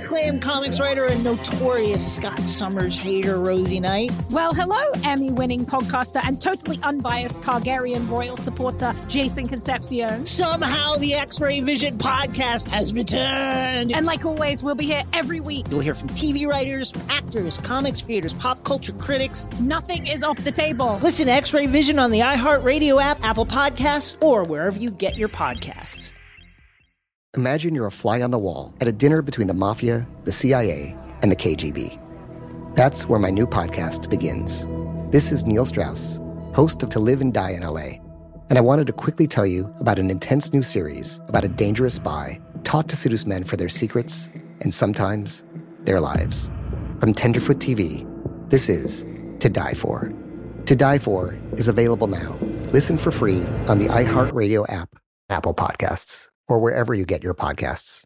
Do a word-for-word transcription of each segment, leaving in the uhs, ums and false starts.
acclaimed comics writer and notorious Scott Summers hater, Rosie Knight. Well, hello, Emmy-winning podcaster and totally unbiased Targaryen royal supporter, Jason Concepcion. Somehow the X-Ray Vision podcast has returned. And like always, we'll be here every week. You'll hear from T V writers, actors, comics creators, pop culture critics. Nothing is off the table. Listen to X-Ray Vision on the iHeartRadio app, Apple Podcasts, or wherever you get your podcasts. Imagine you're a fly on the wall at a dinner between the Mafia, the C I A, and the K G B. That's where my new podcast begins. This is Neil Strauss, host of To Live and Die in L A, and I wanted to quickly tell you about an intense new series about a dangerous spy taught to seduce men for their secrets and sometimes their lives. From Tenderfoot T V, this is To Die For. To Die For is available now. Listen for free on the iHeartRadio app, Apple Podcasts, or wherever you get your podcasts.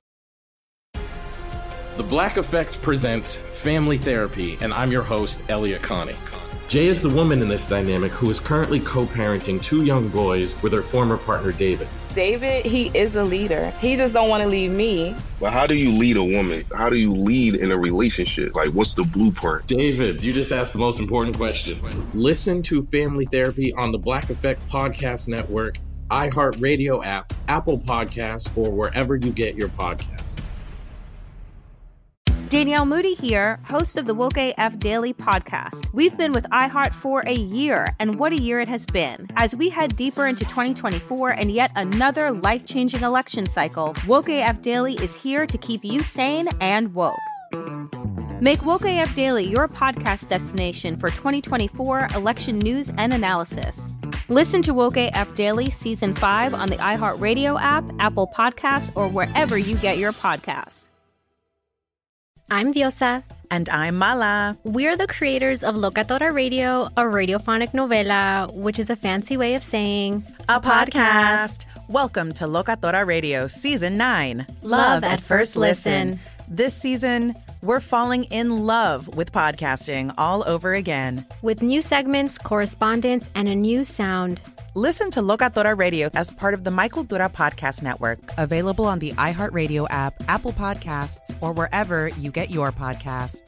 The Black Effect presents Family Therapy, and I'm your host, Elliot Connie. Jay is the woman in this dynamic who is currently co-parenting two young boys with her former partner, David. David, he is a leader. He just don't want to leave me. But how do you lead a woman? How do you lead in a relationship? Like, what's the blueprint? David, you just asked the most important question. Listen to Family Therapy on the Black Effect Podcast Network, iHeartRadio app, Apple Podcasts, or wherever you get your podcasts. Danielle Moody here, host of the Woke A F Daily podcast. We've been with iHeart for a year, and what a year it has been. As we head deeper into twenty twenty-four and yet another life-changing election cycle, Woke A F Daily is here to keep you sane and woke. Make Woke A F Daily your podcast destination for twenty twenty-four election news and analysis. Listen to Woke A F Daily Season five on the iHeartRadio app, Apple Podcasts, or wherever you get your podcasts. I'm Diosa. And I'm Mala. We're the creators of Locatora Radio, a radiophonic novela, which is a fancy way of saying a podcast. Welcome to Locatora Radio Season nine. Love, love at, at First listen. listen. This season, we're falling in love with podcasting all over again. With new segments, correspondence, and a new sound. Listen to Locatora Radio as part of the My Cultura Podcast Network. Available on the iHeartRadio app, Apple Podcasts, or wherever you get your podcasts.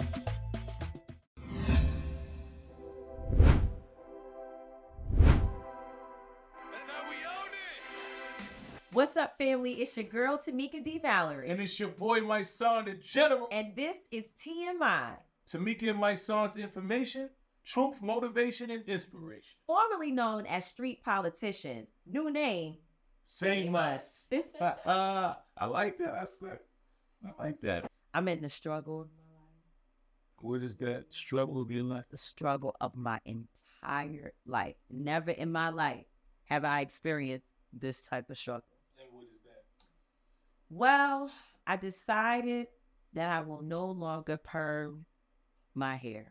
What's up, family? It's your girl, Tamika D. Mallory. And it's your boy, my son, the general. And this is T M I. Tamika and my son's information, truth, motivation, and inspiration. Formerly known as Street Politicians. New name. Same us. uh, I like that. I, said, I like that. I'm in the struggle of my life. What is that struggle of your life? The struggle of my entire life. Never in my life have I experienced this type of struggle. And what is that? Well, I decided that I will no longer perm my hair.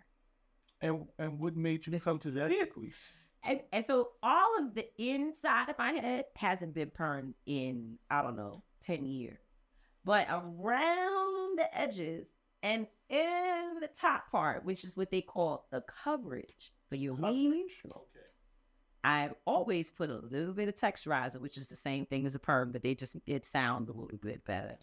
And and what made you come to that please? And, and so all of the inside of my head hasn't been permed in, I don't know, ten years. But around the edges and in the top part, which is what they call the coverage for your weave, okay. I've always put a little bit of texturizer, which is the same thing as a perm, but they just, it sounds a little bit better.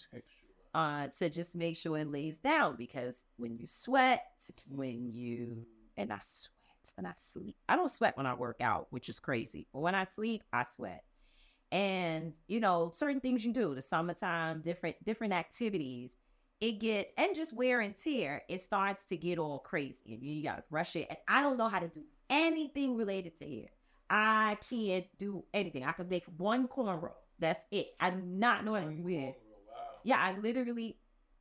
Uh, to just make sure it lays down, because when you sweat, when you, and I sweat when I sleep. I don't sweat when I work out, which is crazy. But when I sleep, I sweat. And, you know, certain things you do, the summertime, different, different activities, it gets, and just wear and tear, it starts to get all crazy. And you, you got to brush it. And I don't know how to do anything related to hair. I can't do anything. I can make one cornrow. That's it. I do not know how to do it. Yeah, I literally,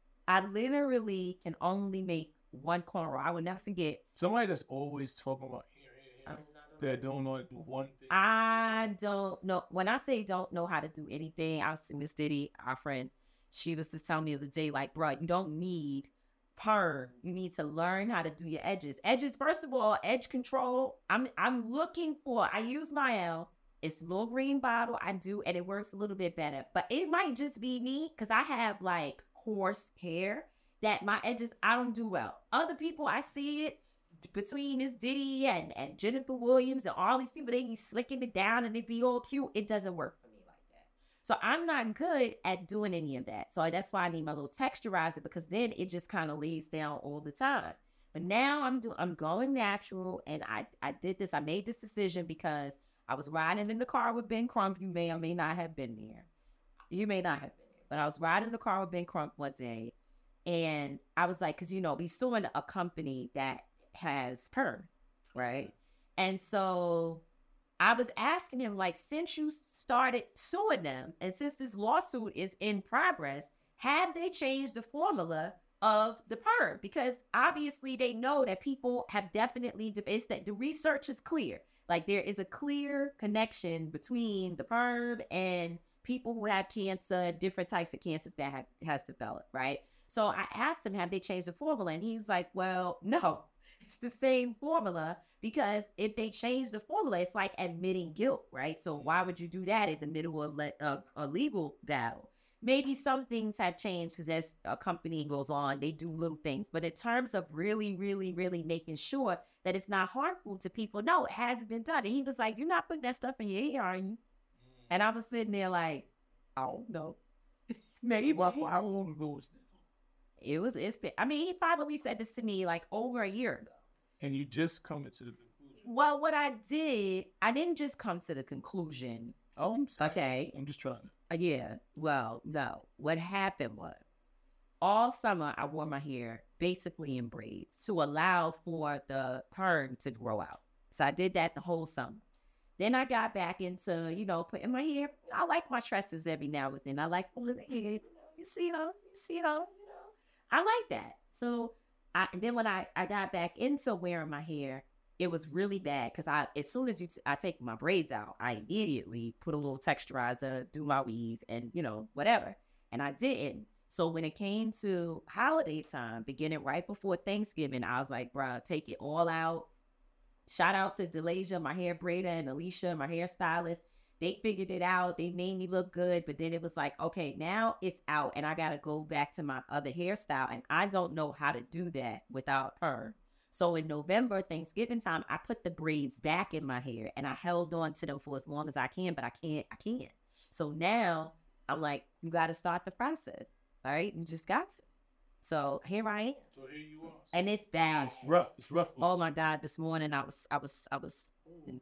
I literally can only make one cornrow. I will never forget. Somebody that's always talking about hair, hair, hair, that don't know how to do one thing. I don't know. When I say don't know how to do anything, I was to Miss Diddy, our friend. She was just telling me the other day, like, bro, you don't need perm. You need to learn how to do your edges. Edges, first of all, edge control. I'm I'm looking for, I use my L. It's a little green bottle. I do, and it works a little bit better. But it might just be me, because I have, like, coarse hair that my edges, I don't do well. Other people, I see it between Miss Diddy and, and Jennifer Williams and all these people, they be slicking it down and it be all cute. It doesn't work for me like that. So I'm not good at doing any of that. So that's why I need my little texturizer, because then it just kind of lays down all the time. But now I'm doing, I'm going natural, and I, I did this. I made this decision because I was riding in the car with Ben Crump. You may or may not have been there. You may not have been there, but I was riding in the car with Ben Crump one day, and I was like, because you know, he's suing a company that has perm, right? And so I was asking him, like, since you started suing them, and since this lawsuit is in progress, have they changed the formula of the perm? Because obviously they know that people have definitely, it's that the research is clear. Like, there is a clear connection between the perm and people who have cancer, different types of cancers that have has developed, right? So I asked him, have they changed the formula? And he's like, well, no, it's the same formula, because if they change the formula, it's like admitting guilt, right? So why would you do that in the middle of le- uh, a legal battle? Maybe some things have changed because as a company goes on, they do little things. But in terms of really, really, really making sure that it's not harmful to people, no, it hasn't been done. And he was like, you're not putting that stuff in your ear, are you? And I was sitting there like, oh, no. Maybe. Well, how long ago was that? It was, it's been, I mean, he probably said this to me like over a year ago. And you just coming to the conclusion? Well, what I did, I didn't just come to the conclusion. Oh, I'm sorry. Okay. I'm just trying to. Uh, yeah. Well, no. What happened was, all summer I wore my hair basically in braids to allow for the perm to grow out. So I did that the whole summer. Then I got back into, you know, putting my hair. I like my tresses every now and then. I like pulling the hair. You see, you know, you see, you know, you know. I like that. So I, and then when I, I got back into wearing my hair, it was really bad because I, as soon as you t- I take my braids out, I immediately put a little texturizer, do my weave, and you know, whatever. And I didn't. So when it came to holiday time, beginning right before Thanksgiving, I was like, bruh, take it all out. Shout out to Delasia, my hair braider, and Alicia, my hairstylist. They figured it out. They made me look good. But then it was like, okay, now it's out and I got to go back to my other hairstyle. And I don't know how to do that without her. So in November, Thanksgiving time, I put the braids back in my hair and I held on to them for as long as I can, but I can't, I can't. So now I'm like, you got to start the process. All right. You just got to. So here I am. So here you are. And it's bad. It's rough. It's rough. Oh my God. This morning I was, I was, I was,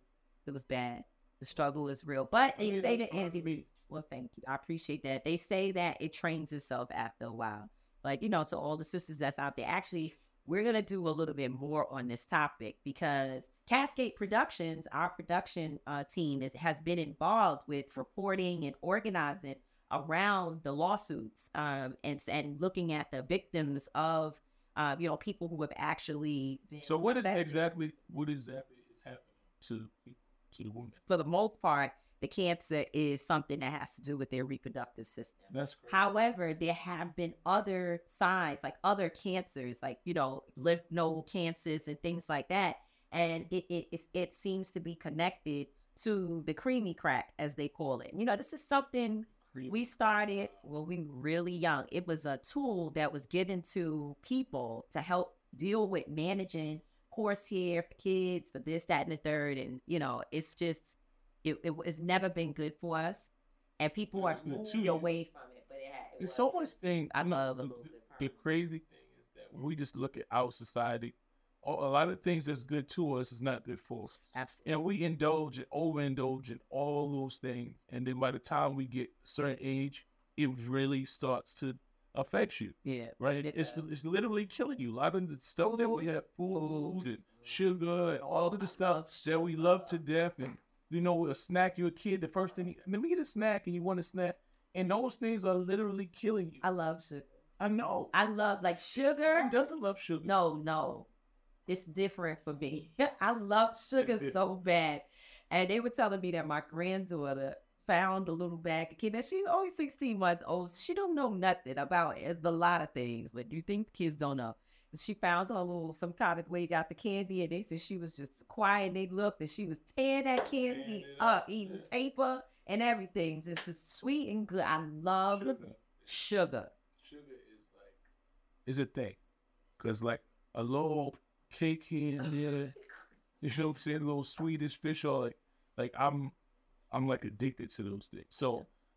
it was bad. The struggle is real, but they Yeah, say that's that, fine with Andy, me. well, thank you. I appreciate that. They say that it trains itself after a while. Like, you know, to all the sisters that's out there, actually, we're going to do a little bit more on this topic because Cascade Productions, our production uh, team is, has been involved with reporting and organizing around the lawsuits um, and, and looking at the victims of, uh, you know, people who have actually been So what is affected. exactly, what exactly is happening to people? To the woman. For the most part, the cancer is something that has to do with their reproductive system. That's correct. However, there have been other signs, like other cancers, like, you know, lymph node cancers and things like that. And it it, it, it seems to be connected to the creamy crack, as they call it. You know, this is something we started when we were really young. It was a tool that was given to people to help deal with managing coarse hair for kids, for this, that, and the third. And, you know, it's just, it, it it's never been good for us. And people are moving away from it. But it had, it There's was, so much things. I love the, a little the, bit. the crazy thing is that when we just look at our society, a a lot of things that's good to us is not good for us. Absolutely. And we indulge and overindulge in all those things. And then by the time we get a certain age, it really starts to affect you. Yeah. Right? It it's does. it's literally killing you. A lot of the stuff that we have, food and sugar and all of the stuff that we love to death. And, you know, a snack, you're a kid, the first thing, you, let me get a snack and you want a snack. And those things are literally killing you. I love sugar. I know. I love, like, sugar. Who doesn't love sugar? No, no. It's different for me. I love sugar different. so bad. And they were telling me that my granddaughter found a little bag of candy. Now, she's only sixteen months old. She don't know nothing about it, a lot of things, but you think kids don't know. She found a little, some kind of way got the candy, and they said she was just quiet. They looked, and she was tearing that candy up, eating paper and everything. Just as sweet and good. I love Sugar. sugar. Sugar is like, is a thing. Because like a little cake here and there, you know what I'm saying, a little Swedish fish, or like, like I'm, I'm like addicted to those things. So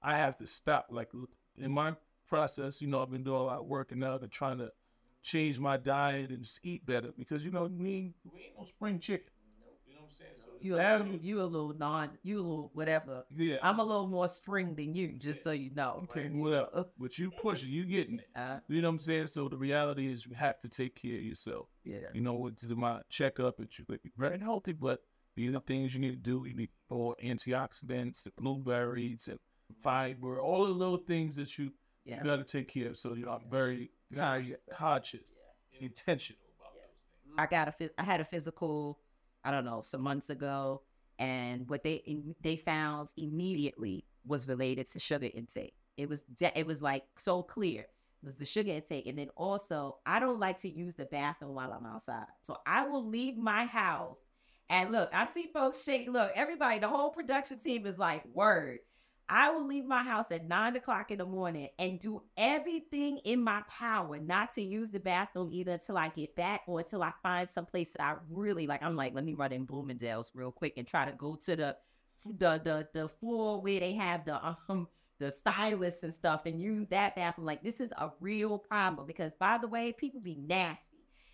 I have to stop. Like in my process, you know, I've been doing a lot of working out and trying to change my diet and just eat better because, you know, we ain't, we ain't no spring chicken. You know what I'm saying? So You a, you a little non, you a little whatever. Yeah. I'm a little more spring than you, just yeah. so you know. Okay, whatever. But you pushing, you getting it. Uh, you know what I'm saying? So the reality is you have to take care of yourself. Yeah. You know, with my checkup, it's very healthy, but these are things you need to do. You need more antioxidants, blueberries, and fiber, all the little things that you, yeah. you got to take care of. So, you know, I'm very conscious yeah. and intentional about yeah. those things. I got a, I had a physical, I don't know, some months ago, and what they they found immediately was related to sugar intake. It was de- it was like so clear. It was the sugar intake, and then also I don't like to use the bathroom while I'm outside, so I will leave my house. And look, I see folks shake. Look, everybody, the whole production team is like, word. I will leave my house at nine o'clock in the morning and do everything in my power not to use the bathroom either until I get back or until I find some place that I really like. I'm like, let me run in Bloomingdale's real quick and try to go to the the the, the floor where they have the um the stylists and stuff and use that bathroom. Like, this is a real problem because, by the way, people be nasty.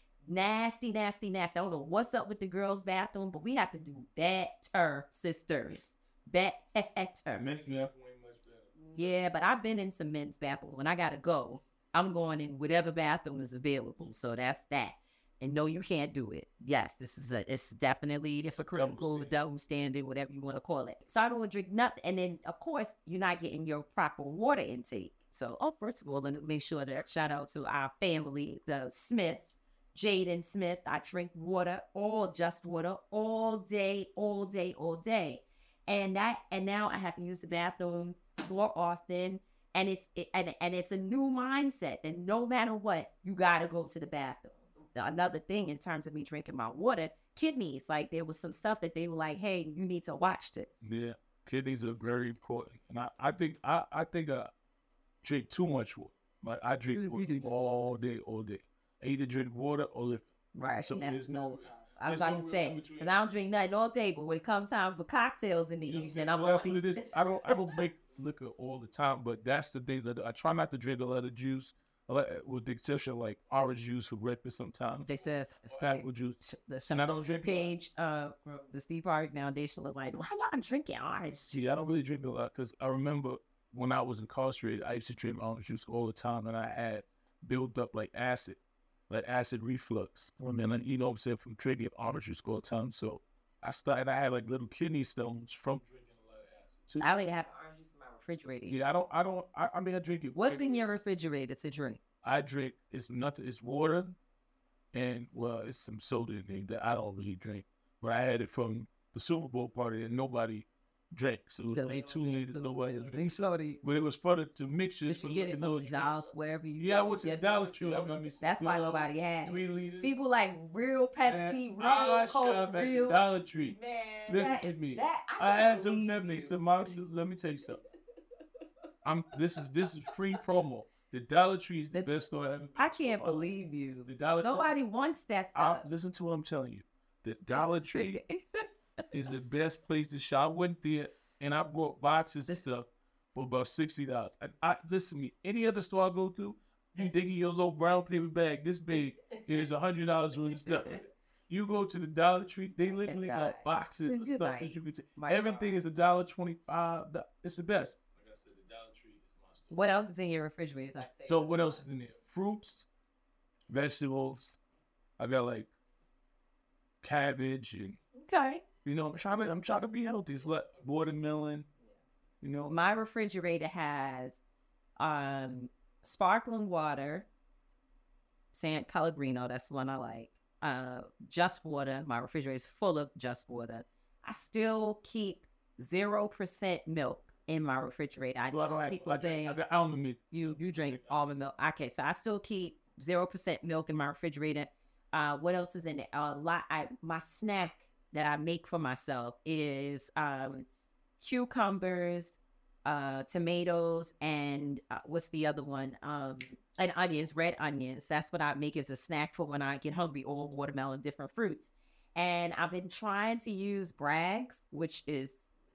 Nasty, nasty, nasty. I don't know what's up with the girls' bathroom, but we have to do better, sisters. Better. Men's bathroom ain't much better. Yeah, but I've been in some men's bathroom. When I gotta go, I'm going in whatever bathroom is available. So that's that. And no, you can't do it. Yes, this is a. It's definitely it's a critical double standard, whatever you want to call it. So I don't drink nothing. And then, of course, you're not getting your proper water intake. So, oh, first of all, let me make sure that shout out to our family, the Smiths. Jaden Smith. I drink water, all just water, all day, all day, all day, and that, and now I have to use the bathroom more often, and it's it, and and it's a new mindset. And no matter what, you gotta go to the bathroom. Another thing in terms of me drinking my water, kidneys. Like, there was some stuff that they were like, "Hey, you need to watch this." Yeah, kidneys are very important, and I, I think I I think I drink too much water. Like, I drink water all day, all day. I either drink water or liquor. Right. So that's no, I was about no to say, because I don't drink nothing all day, but when it comes time for cocktails in the you know evening, so I'm that's what it is. I don't I don't drink liquor all the time, but that's the things that I, I try not to drink a lot of juice, with the exception of like orange juice for breakfast sometimes. They said apple juice. The and I don't drink page uh, from the Steve Harvey Foundation was like, why not drinking orange? Yeah, I don't really drink a lot because I remember when I was incarcerated, I used to drink orange juice all the time, and I had built up like acid. Like acid reflux. I mean, you know what I'm saying, from drinking orange juice all the time. So I started, I had like little kidney stones from drinking a lot of acid too. I don't even have orange juice in my refrigerator. Yeah, I don't, I don't, I, I mean, I drink it. What's in your refrigerator to drink? I drink, it's nothing, it's water and, well, it's some soda in there that I don't really drink. But I had it from the Super Bowl party and nobody drank. So it was like two liters, nobody drank soda. But it was fun to mix it. You get it from the house, wherever you Yeah, I went to the Dollar Tree. I mean, that's why nobody had three liters. People like real Pepsi, real I Coke, real Dollar Tree. Man, listen to me. That, I, I had some lemonade. So my, let me tell you something. I'm. This is this is free promo. The Dollar Tree is the best store ever. I can't believe you. The Dollar. Nobody listen, wants that stuff. I, listen to what I'm telling you. The Dollar Tree is the best place to shop. I went there. And I bought boxes and stuff for about sixty dollars. And I listen to me. Any other store I go to, you dig in your little brown paper bag this big, it's a hundred dollars worth of stuff. You go to the Dollar Tree, they literally got boxes of stuff that you can take. Everything is a dollar twenty-five. It's the best. Like I said, the Dollar Tree is my store. What else is in your refrigerator? So what else is in there? Fruits, vegetables. I got like cabbage and okay. You know, I'm trying to I'm trying to be healthy. It's what watermelon. You know, my refrigerator has um sparkling water, San Pellegrino. That's the one I like. Uh, just water. My refrigerator is full of just water. I still keep zero percent milk in my refrigerator. I well, know I people I, say I got almond milk. You you drink almond milk. Okay, so I still keep zero percent milk in my refrigerator. Uh, what else is in it? A lot. I my snack that I make for myself is um, cucumbers, uh, tomatoes, and uh, what's the other one? Um, and onions, red onions. That's what I make as a snack for when I get hungry, or watermelon, different fruits. And I've been trying to use Bragg's, which is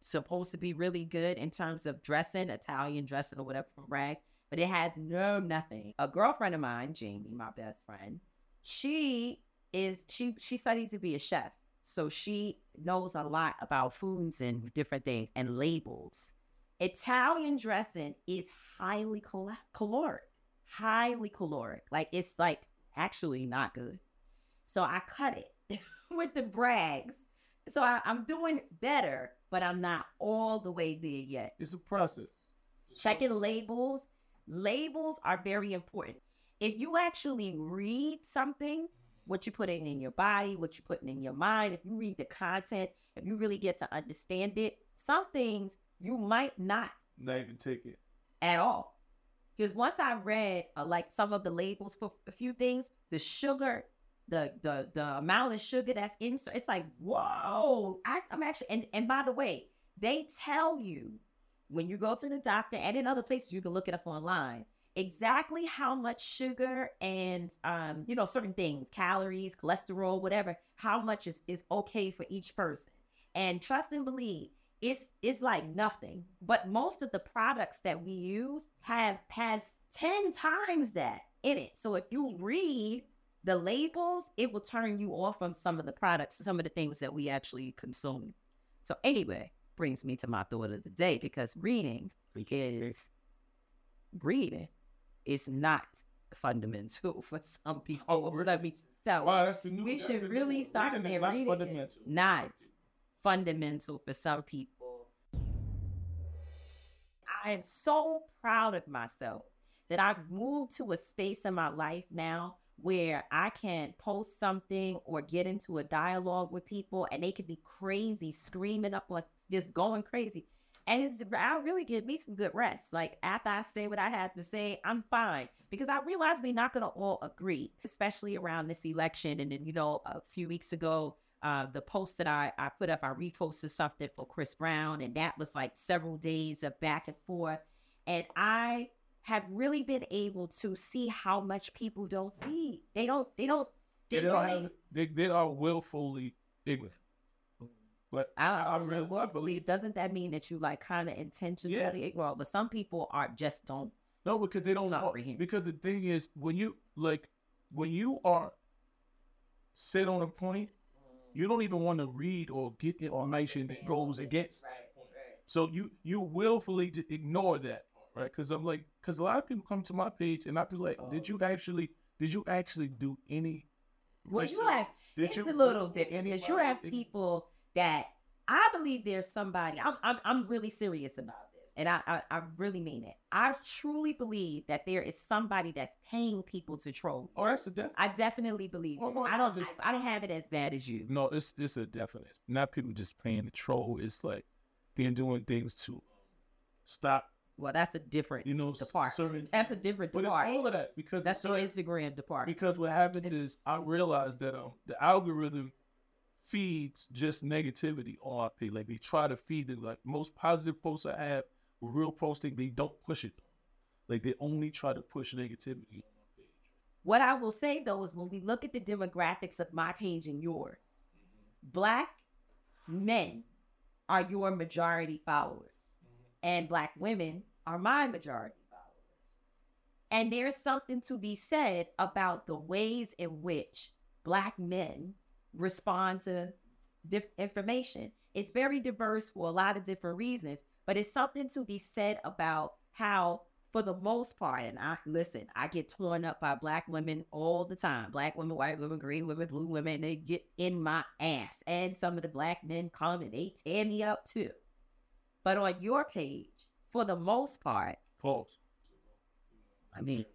supposed to be really good in terms of dressing, Italian dressing or whatever from rags, but it has no nothing. A girlfriend of mine, Jamie, my best friend, she is, she, she studied to be a chef. So she knows a lot about foods and different things and labels. Italian dressing is highly cal- caloric, highly caloric. Like it's like actually not good. So I cut it with the brags. So I, I'm doing better, but I'm not all the way there yet. It's a process. Checking labels. Labels are very important. If you actually read something, what you're putting in your body, what you're putting in your mind, if you read the content, if you really get to understand it, some things you might not. Not even take it. At all. Because once I read uh, like some of the labels for a few things, the sugar, the the the amount of sugar that's in, it's like, whoa. I, I'm actually, and, and by the way, they tell you when you go to the doctor and in other places, you can look it up online, exactly how much sugar and, um, you know, certain things, calories, cholesterol, whatever, how much is, is okay for each person. And trust and believe, it's, it's like nothing. But most of the products that we use have, has ten times that in it. So if you read the labels, it will turn you off from some of the products, some of the things that we actually consume. So anyway, brings me to my thought of the day, because reading is reading is not fundamental for some people. Oh, let me just tell wow, you. That's a new, we that's should a really new, start reading saying is not reading fundamental. is not fundamental for some people. I am so proud of myself that I've moved to a space in my life now where I can post something or get into a dialogue with people and they could be crazy, screaming up, like just going crazy. And it's, I really give me some good rest. Like after I say what I have to say, I'm fine. Because I realize we're not going to all agree, especially around this election. And then, you know, a few weeks ago, uh, the post that I, I put up, I reposted something for Chris Brown. And that was like several days of back and forth. And I have really been able to see how much people don't read. They don't, they don't, they, they don't really, have, they, they are willfully ignorant. But I, I really well believe, doesn't that mean that you like kind of intentionally yeah. ignore? But some people are just don't. No, because they don't know. Because the thing is, when you like, when you are set on a point, you don't even want to read or get information that goes against. Right, right. So you you willfully ignore that, right? Because I'm like, because a lot of people come to my page and I be like, did you actually, did you actually do any? Well, you have. It's you, a little different because you have people that I believe there's somebody. I'm I'm I'm really serious about this, and I I, I really mean it. I truly believe that there is somebody that's paying people to troll. Oh, that's a definite. I definitely believe. Oh, I don't. Just, I, I don't have it as bad as you. No, it's it's a definite. Not people just paying to troll. It's like they're doing things to stop. Well, that's a different, you know, department. Certain, that's a different but department. It's all of that because that's the certain, Instagram department. Because what happens is I realized that um the algorithm feeds just negativity on our page. Like they try to feed it. Like most positive posts I have with real posting, they don't push it. Like they only try to push negativity on my page. What I will say though is when we look at the demographics of my page and yours, mm-hmm. Black men are your majority followers, mm-hmm. and Black women are my majority followers. And there's something to be said about the ways in which Black men respond to diff- information. It's very diverse for a lot of different reasons, but it's something to be said about how, for the most part, and I listen, I get torn up by Black women all the time. Black women, white women, green women, blue women, they get in my ass. And some of the Black men come and they tear me up too. But on your page, for the most part, pause. I mean,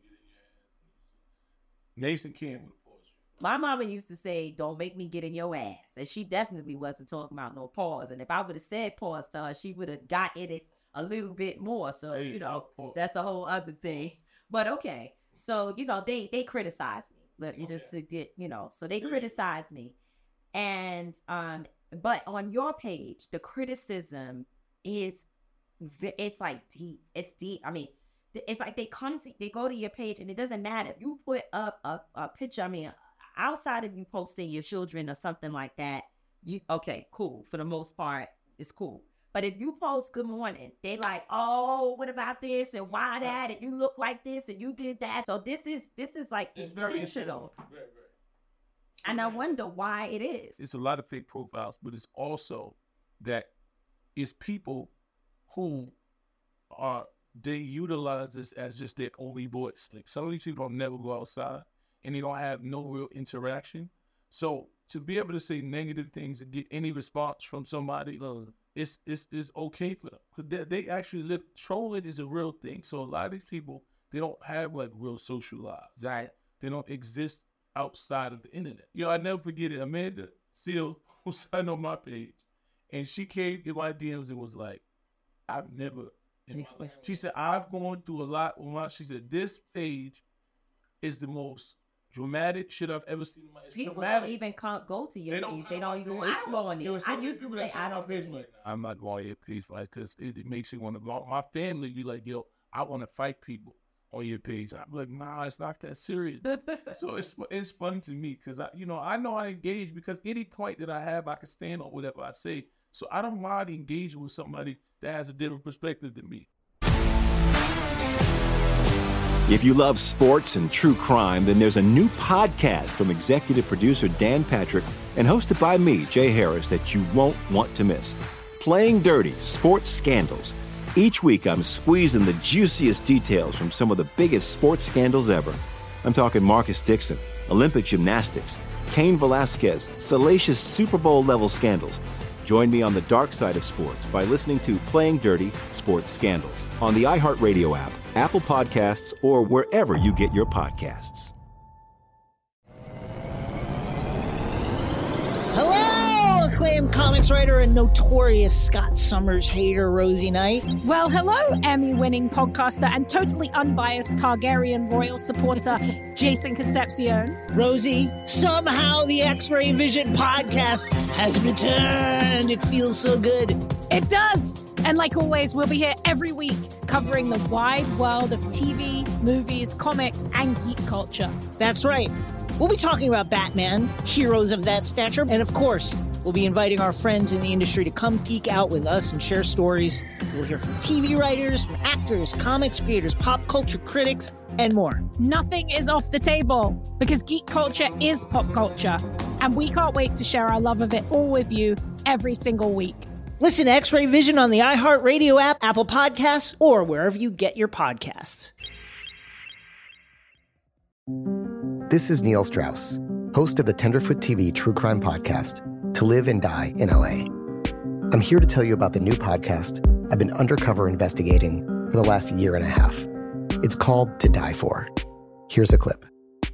Mason Campbell. My mama used to say, don't make me get in your ass. And she definitely wasn't talking about no pause. And if I would have said pause to her, she would have got in it a little bit more. So, hey, you know, that's a whole other thing. But okay. So, you know, they, they criticize me. Let's okay. just to get, you know, so they criticize me. And, um, but on your page, the criticism is, it's like deep. It's deep. I mean, it's like they come to, they go to your page and it doesn't matter. If you put up a, a picture, I mean, outside of you posting your children or something like that, you okay, cool. For the most part, it's cool. But if you post good morning, they like, oh, what about this and why that? And you look like this and you did that. So this is this is like it's very intentional. Very, very. And I wonder why it is. It's a lot of fake profiles, but it's also that it's people who are, they utilize this as just their only voice. Like some of these people don't never go outside and they don't have no real interaction. So to be able to say negative things and get any response from somebody, uh, it's, it's, it's okay for them. Because they, they actually live, trolling is a real thing. So a lot of these people, they don't have like real social lives. Right? They don't exist outside of the internet. You know, I never forget it. Amanda Seals, who signed on my page, and she came in my D Ms and was like, I've never, in my, she said, I've gone through a lot. With my, she said, this page is the most dramatic shit I've ever seen in my life. People dramatic. don't even can't go to your They don't, page. They don't even want to go on it. I used to say, I don't. Page, like, I'm not going to your page because it, it makes you want to go. My family be like, yo, I want to fight people on your page. I'm like, nah, it's not that serious. So it's it's fun to me because I, you know, I know I engage because any point that I have, I can stand on whatever I say. So I don't mind engaging with somebody that has a different perspective than me. If you love sports and true crime, then there's a new podcast from executive producer Dan Patrick and hosted by me, Jay Harris, that you won't want to miss. Playing Dirty: Sports Scandals. Each week, I'm squeezing the juiciest details from some of the biggest sports scandals ever. I'm talking Marcus Dixon, Olympic gymnastics, Cain Velasquez, salacious Super Bowl-level scandals. Join me on the dark side of sports by listening to Playing Dirty: Sports Scandals on the iHeartRadio app, Apple Podcasts, or wherever you get your podcasts. Hello, acclaimed comics writer and notorious Scott Summers hater, Rosie Knight. Well, hello, Emmy-winning podcaster and totally unbiased Targaryen royal supporter, Jason Concepcion. Rosie, somehow the X-Ray Vision podcast has returned. It feels so good. It does. And like always, we'll be here every week covering the wide world of T V, movies, comics, and geek culture. That's right. We'll be talking about Batman, heroes of that stature, and of course, we'll be inviting our friends in the industry to come geek out with us and share stories. We'll hear from T V writers, from actors, comics creators, pop culture critics, and more. Nothing is off the table because geek culture is pop culture, and we can't wait to share our love of it all with you every single week. Listen to X-Ray Vision on the iHeartRadio app, Apple Podcasts, or wherever you get your podcasts. This is Neil Strauss, host of the Tenderfoot T V true crime podcast, To Live and Die in L A. I'm here to tell you about the new podcast I've been undercover investigating for the last year and a half. It's called To Die For. Here's a clip.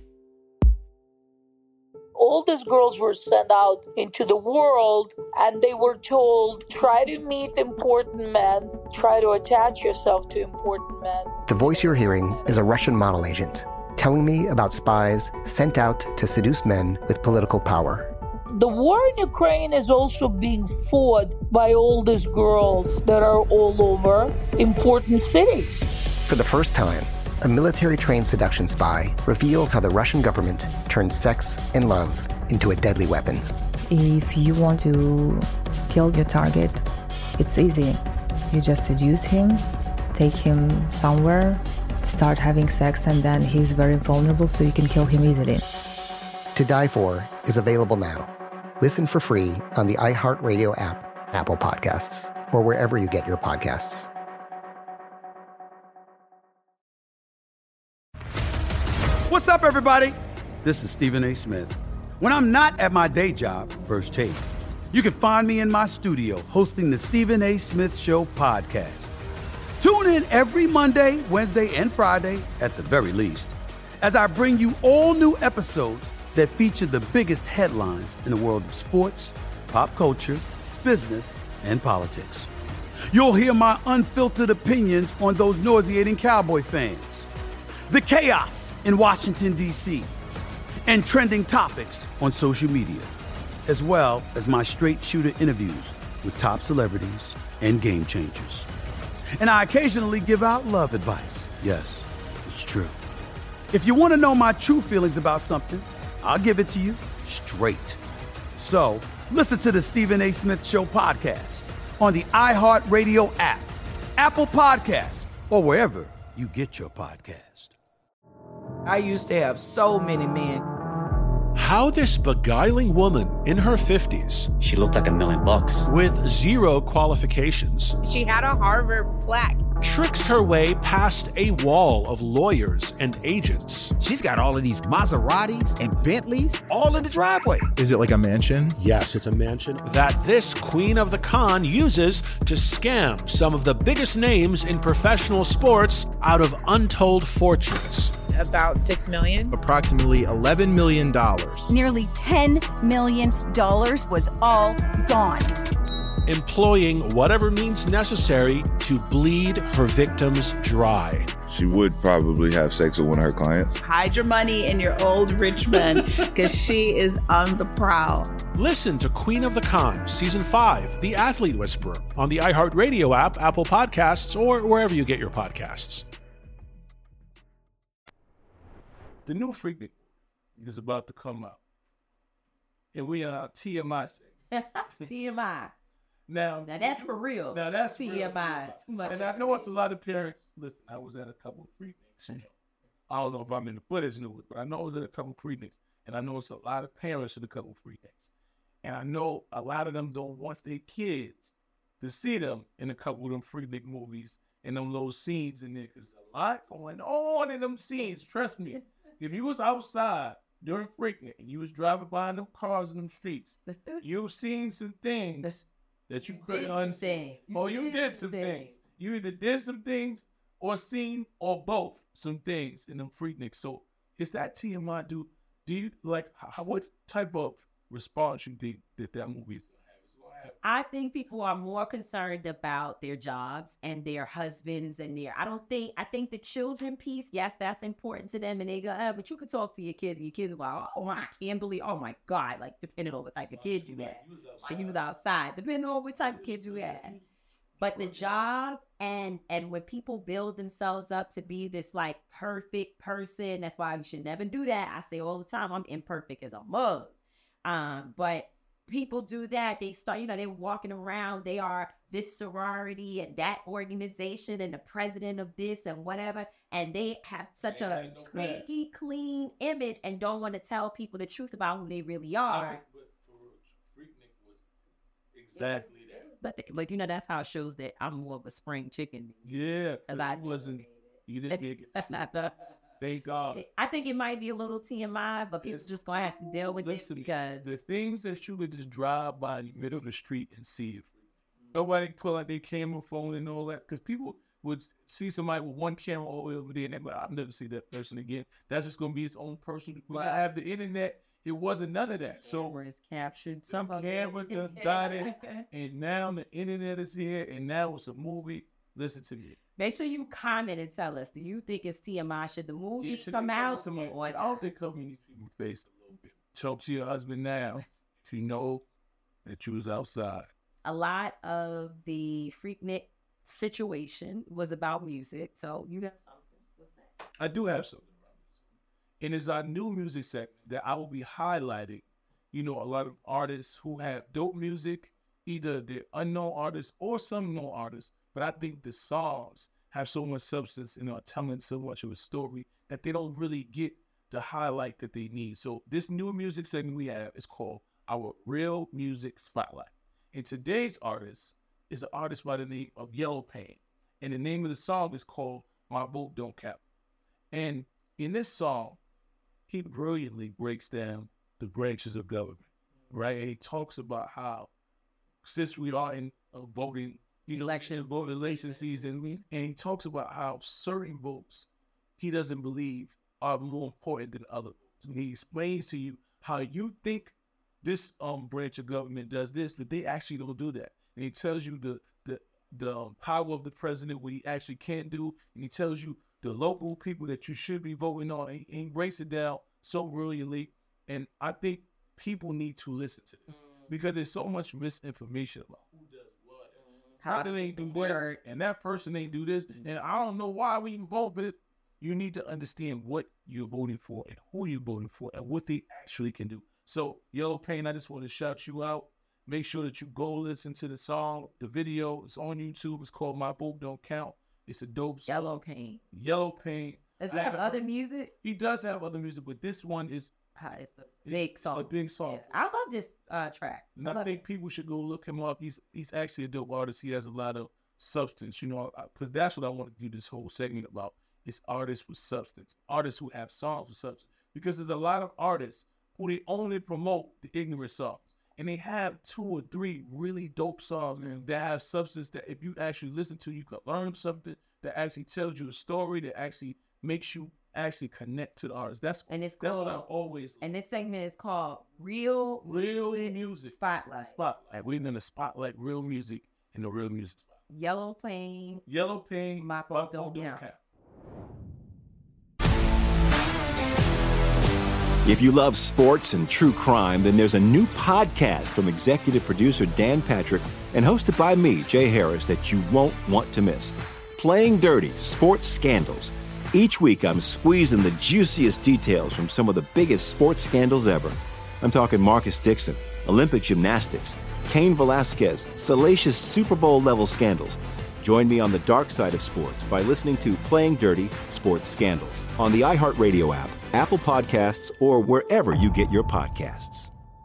All these girls were sent out into the world and they were told, try to meet important men, try to attach yourself to important men. The voice you're hearing is a Russian model agent telling me about spies sent out to seduce men with political power. The war in Ukraine is also being fought by all these girls that are all over important cities. For the first time, a military-trained seduction spy reveals how the Russian government turned sex and love into a deadly weapon. If you want to kill your target, it's easy. You just seduce him, take him somewhere, start having sex, and then he's very vulnerable, so you can kill him easily. To Die For is available now. Listen for free on the iHeartRadio app, Apple Podcasts, or wherever you get your podcasts. What's up, everybody? This is Stephen A. Smith. When I'm not at my day job, First Take, you can find me in my studio hosting the Stephen A. Smith Show podcast. Tune in every Monday, Wednesday, and Friday, at the very least, as I bring you all new episodes that feature the biggest headlines in the world of sports, pop culture, business, and politics. You'll hear my unfiltered opinions on those nauseating Cowboy fans, the chaos in Washington, D C, and trending topics on social media, as well as my straight shooter interviews with top celebrities and game changers. And I occasionally give out love advice. Yes, it's true. If you want to know my true feelings about something, I'll give it to you straight. So listen to the Stephen A. Smith Show podcast on the iHeartRadio app, Apple Podcasts, or wherever you get your podcast. I used to have so many men. How this beguiling woman in her fifties, she looked like a million bucks, with zero qualifications, she had a Harvard plaque, tricks her way past a wall of lawyers and agents. She's got all of these Maseratis and Bentleys all in the driveway. Is it like a mansion? Yes, it's a mansion that this queen of the con uses to scam some of the biggest names in professional sports out of untold fortunes. About six million. Approximately eleven million dollars. Nearly ten million dollars was all gone. Employing whatever means necessary to bleed her victims dry. She would probably have sex with one of her clients. Hide your money in your old rich men, because she is on the prowl. Listen to Queen of the Con, Season five, The Athlete Whisperer, on the iHeartRadio app, Apple Podcasts, or wherever you get your podcasts. The new Freaknik is about to come out. And we are T M I. T M I. Now, now that's for real. Now that's T M I. Too much. And I know it's a lot of parents. Listen, I was at a couple of Freakniks. I don't know if I'm in the footage new, but I know I was at a couple of Freakniks. And I know it's a lot of parents at a couple of Freakniks. And I know a lot of them don't want their kids to see them in a couple of them Freaknik movies and them little scenes in there. Because a lot going on in them scenes. Trust me. If you was outside during Freaknik and you was driving by them cars in them streets, you've seen some things that you couldn't unsee. Or you did some things. You either did some things or seen or both some things in them Freakniks. So is that T M I, dude? Do you like how, what type of response you think that that movie is? I think people are more concerned about their jobs and their husbands and their, I don't think, I think the children piece, yes, that's important to them. And they go, oh, but you could talk to your kids and your kids are like, oh, I can't believe, oh my God, like depending on what type of kids you had. Like you was outside, depending on what type of kids you had. But the job and, and when people build themselves up to be this like perfect person, that's why you should never do that. I say all the time, I'm imperfect as a mug. Um, but people do that. They start, you know, they're walking around. They are this sorority and that organization and the president of this and whatever. And they have such a squeaky clean image and don't want to tell people the truth about who they really are. Exactly that. But, but you know, that's how it shows that I'm more of a spring chicken. Yeah, because I wasn't, you didn't get Thank God. I think it might be a little T M I, but people just gonna have to deal with Listen, it because the things that you could just drive by in the middle of the street and see it. Nobody pull out their camera phone and all that, because people would see somebody with one camera all the way over there, and but I'll never see that person again. That's just gonna be his own person. We gotta have the internet. It wasn't none of that. So cameras captured some cameras got it, and now the internet is here, and now it's a movie. Listen to me. Make sure you comment and tell us. Do you think it's T M I? Should the movie should come out? Somebody, I don't think covering these people's face a little bit. Talk to your husband now to know that you was outside. A lot of the Freaknik situation was about music, so you have something. What's that? I do have something about music. And it's our new music segment that I will be highlighting, you know, a lot of artists who have dope music, either they're unknown artists or some known artists. But I think the songs have so much substance and are telling so much of a story that they don't really get the highlight that they need. So this new music segment we have is called our Real Music Spotlight. And today's artist is an artist by the name of Yellow Pain. And the name of the song is called My Vote Don't Count. And in this song, he brilliantly breaks down the branches of government, right? And he talks about how since we are in a voting You know, election, vote election season, and he talks about how certain votes he doesn't believe are more important than other votes. And he explains to you how you think this um branch of government does this, that they actually don't do that. And he tells you the the the um, power of the president, what he actually can't do, and he tells you the local people that you should be voting on. And he breaks it down so brilliantly, and I think people need to listen to this mm. because there's so much misinformation about who does. Person ain't do this, and that person ain't do this, and I don't know why we even vote for it. You need to understand what you're voting for and who you're voting for and what they actually can do. So, Yellow Pain, I just want to shout you out. make sure that you go listen to the song, the video. It's on YouTube. It's called My Boob Don't Count. It's a dope song. Yellow Paint. Yellow Paint. Does he have other music? He does have other music, but this one is uh, it's a big it's song. A big song. Yeah. I love this uh, track. And I, I think it. people should go look him up. He's he's actually a dope artist. He has a lot of substance, you know, because that's what I want to do this whole segment about. It's artists with substance, artists who have songs with substance. Because there's a lot of artists who they only promote the ignorant songs. And they have two or three really dope songs mm. that have substance that if you actually listen to, you can learn something that actually tells you a story that actually makes you actually connect to the artist. That's, and it's that's called, what I always And this segment is called Real, real Music, music Spotlight. Spotlight. We're going to spotlight real music in the real music spot. Yellow Paint. Yellow Paint. My Boob Don't Count. If you love sports and true crime, then there's a new podcast from executive producer Dan Patrick and hosted by me, Jay Harris, that you won't want to miss. Playing Dirty: Sports Scandals. Each week, I'm squeezing the juiciest details from some of the biggest sports scandals ever. I'm talking Marcus Dixon, Olympic gymnastics, Cain Velasquez, salacious Super Bowl-level scandals. Join me on the dark side of sports by listening to Playing Dirty: Sports Scandals on the iHeartRadio app, Apple Podcasts, or wherever you get your podcasts.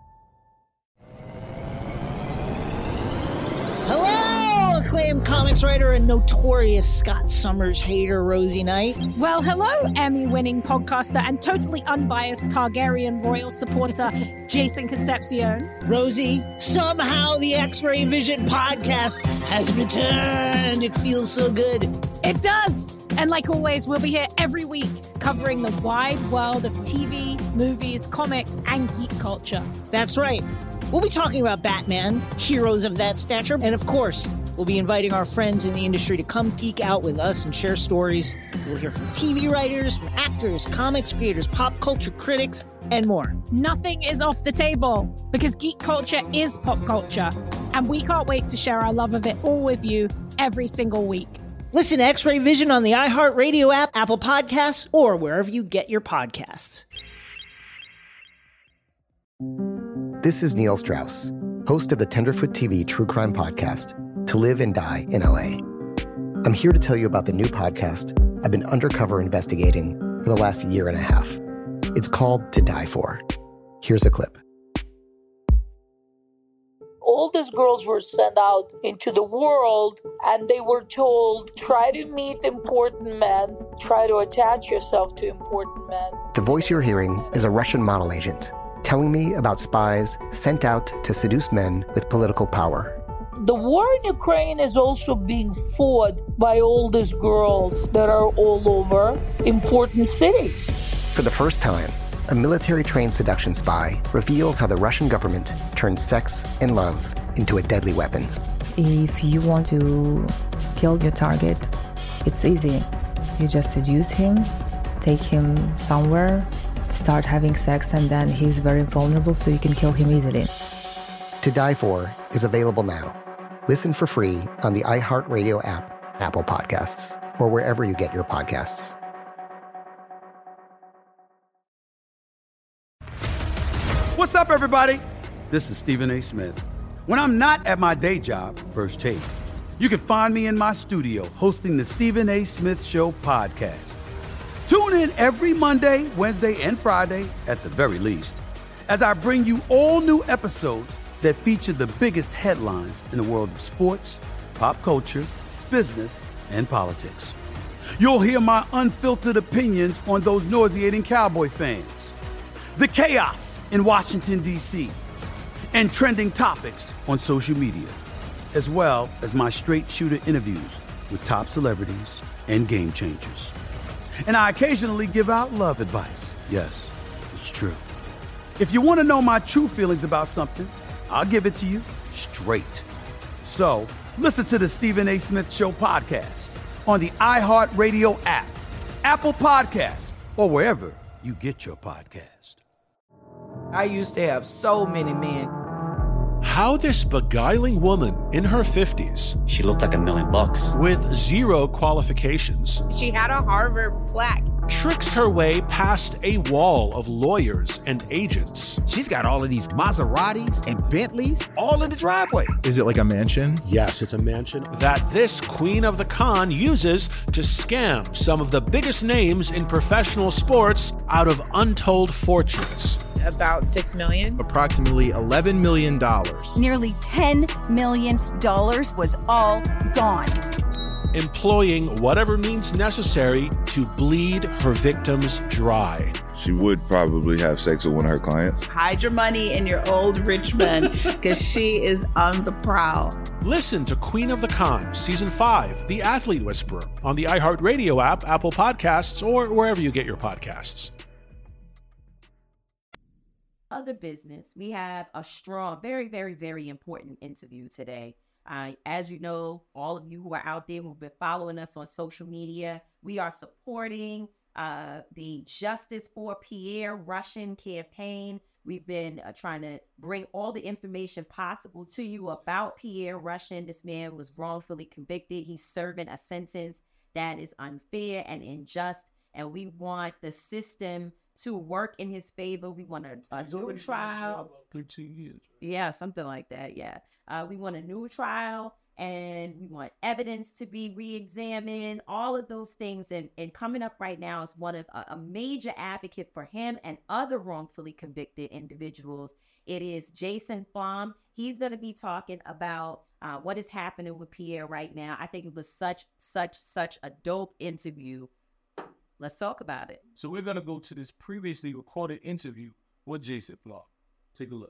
Hello, acclaimed comics writer and notorious Scott Summers hater, Rosie Knight. Well, hello, Emmy-winning podcaster and totally unbiased Targaryen royal supporter, Jason Concepcion. Rosie, somehow the X-Ray Vision podcast has returned. It feels so good. It does. And like always, we'll be here every week covering the wide world of T V, movies, comics, and geek culture. That's right. We'll be talking about Batman, heroes of that stature, and of course, we'll be inviting our friends in the industry to come geek out with us and share stories. We'll hear from T V writers, from actors, comics creators, pop culture critics, and more. Nothing is off the table because geek culture is pop culture, and we can't wait to share our love of it all with you every single week. Listen to X-Ray Vision on the iHeartRadio app, Apple Podcasts, or wherever you get your podcasts. This is Neil Strauss, host of the Tenderfoot T V true crime podcast, To Live and Die in L A. I'm here to tell you about the new podcast I've been undercover investigating for the last year and a half. It's called To Die For. Here's a clip. All these girls were sent out into the world and they were told, try to meet important men, try to attach yourself to important men. The voice you're hearing is a Russian model agent telling me about spies sent out to seduce men with political power. The war in Ukraine is also being fought by all these girls that are all over important cities. For the first time, a military-trained seduction spy reveals how the Russian government turned sex and love into a deadly weapon. If you want to kill your target, it's easy. You just seduce him, take him somewhere, start having sex, and then he's very vulnerable, so you can kill him easily. To Die For is available now. Listen for free on the iHeartRadio app, Apple Podcasts, or wherever you get your podcasts. What's up, everybody? This is Stephen A. Smith. When I'm not at my day job, First Take, you can find me in my studio hosting the Stephen A. Smith Show podcast. Tune in every Monday, Wednesday, and Friday, at the very least, as I bring you all new episodes that feature the biggest headlines in the world of sports, pop culture, business, and politics. You'll hear my unfiltered opinions on those nauseating Cowboy fans, the chaos in Washington, D C, and trending topics on social media, as well as my straight shooter interviews with top celebrities and game changers. And I occasionally give out love advice. Yes, it's true. If you want to know my true feelings about something, I'll give it to you straight. So listen to the Stephen A. Smith Show podcast on the iHeartRadio app, Apple Podcasts, or wherever you get your podcast. I used to have so many men. How this beguiling woman in her fifties, she looked like a million bucks, with zero qualifications, she had a Harvard plaque, tricks her way past a wall of lawyers and agents. She's got all of these Maseratis and Bentleys all in the driveway. Is it like a mansion? Yes, it's a mansion that this queen of the con uses to scam some of the biggest names in professional sports out of untold fortunes. About six million. Approximately eleven million dollars. Nearly ten million dollars was all gone. Employing whatever means necessary to bleed her victims dry. She would probably have sex with one of her clients. Hide your money in your old rich men because she is on the prowl. Listen to Queen of the Con, Season five, The Athlete Whisperer, on the iHeartRadio app, Apple Podcasts, or wherever you get your podcasts. Other business, we have a strong, very, very, very important interview today. Uh, as you know, all of you who are out there who've been following us on social media, we are supporting uh, the Justice for Pierre Russian campaign. We've been uh, trying to bring all the information possible to you about Pierre Russian. This man was wrongfully convicted. He's serving a sentence that is unfair and unjust, and we want the system to work in his favor. We want a, a new trial. thirteen years. Yeah, something like that. Yeah. Uh, we want a new trial, and we want evidence to be re-examined, all of those things. And, and coming up right now is one of a, a major advocate for him and other wrongfully convicted individuals. It is Jason Flom. He's going to be talking about uh, what is happening with Pierre right now. I think it was such, such, such a dope interview. Let's talk about it. So we're going to go to this previously recorded interview with Jason Flom. Take a look.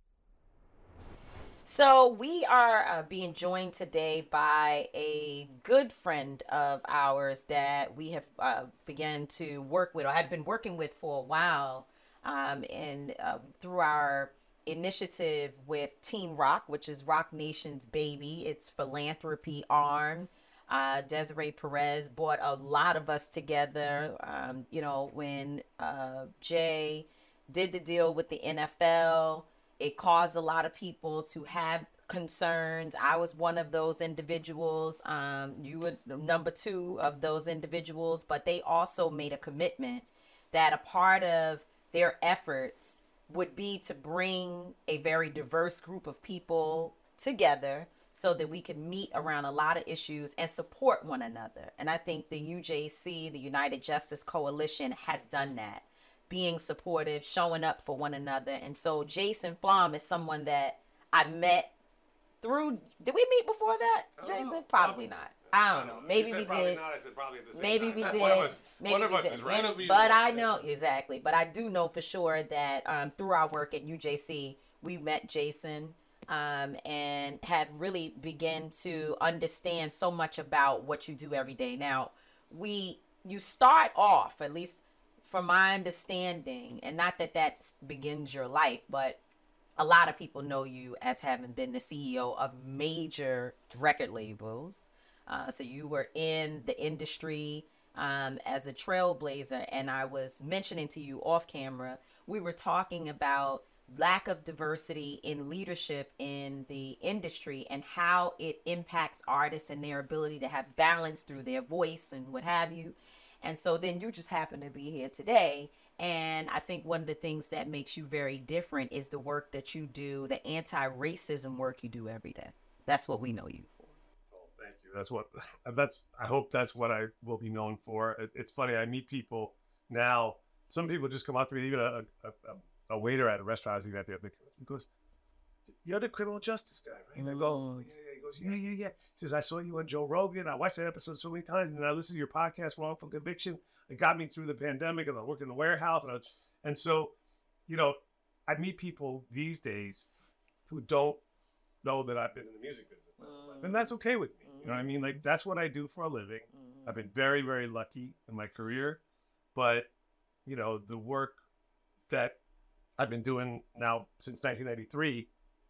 So we are uh, being joined today by a good friend of ours that we have uh, begun to work with, or have been working with for a while, um, and uh, through our initiative with Team Rock, which is Rock Nation's baby. It's philanthropy arm. Uh, Desiree Perez brought a lot of us together. Um, you know, when uh, Jay did the deal with the N F L, it caused a lot of people to have concerns. I was one of those individuals. Um, you were number two of those individuals, but they also made a commitment that a part of their efforts would be to bring a very diverse group of people together so that we could meet around a lot of issues and support one another. And I think the U J C, the United Justice Coalition, has done that, being supportive, showing up for one another. And so Jason Flom is someone that I met through, did we meet before that, Jason? Probably, probably not. I don't know. Maybe we did. Not, I said probably at the same Maybe time. we did. One of us, Maybe one of we us did. is right. But I know, exactly. But I do know for sure that um, through our work at U J C, we met Jason um, and have really begun to understand so much about what you do every day. Now, we you start off, at least from my understanding, and not that that begins your life, but a lot of people know you as having been the C E O of major record labels. Uh, so you were in the industry um, as a trailblazer, and I was mentioning to you off camera, we were talking about lack of diversity in leadership in the industry and how it impacts artists and their ability to have balance through their voice and what have you. And so then you just happen to be here today. And I think one of the things that makes you very different is the work that you do, the anti-racism work you do every day. That's what we know you for. Oh, thank you. That's what, that's, I hope that's what I will be known for. It, it's funny, I meet people now, some people just come up to me, even a, a, a a waiter at a restaurant, I was at there, he goes, "You're the criminal justice guy, right?" And I go, "Yeah, yeah." He goes, "Yeah, yeah, yeah." He says, "I saw you on Joe Rogan. I watched that episode so many times, and then I listened to your podcast, Wrongful Conviction. It got me through the pandemic, and I worked in the warehouse." And, I was, and so, you know, I meet people these days who don't know that I've been in the music business. Mm-hmm. And that's okay with me. You know what I mean? Like, that's what I do for a living. Mm-hmm. I've been very, very lucky in my career. But, you know, the work that I've been doing now since nineteen ninety-three,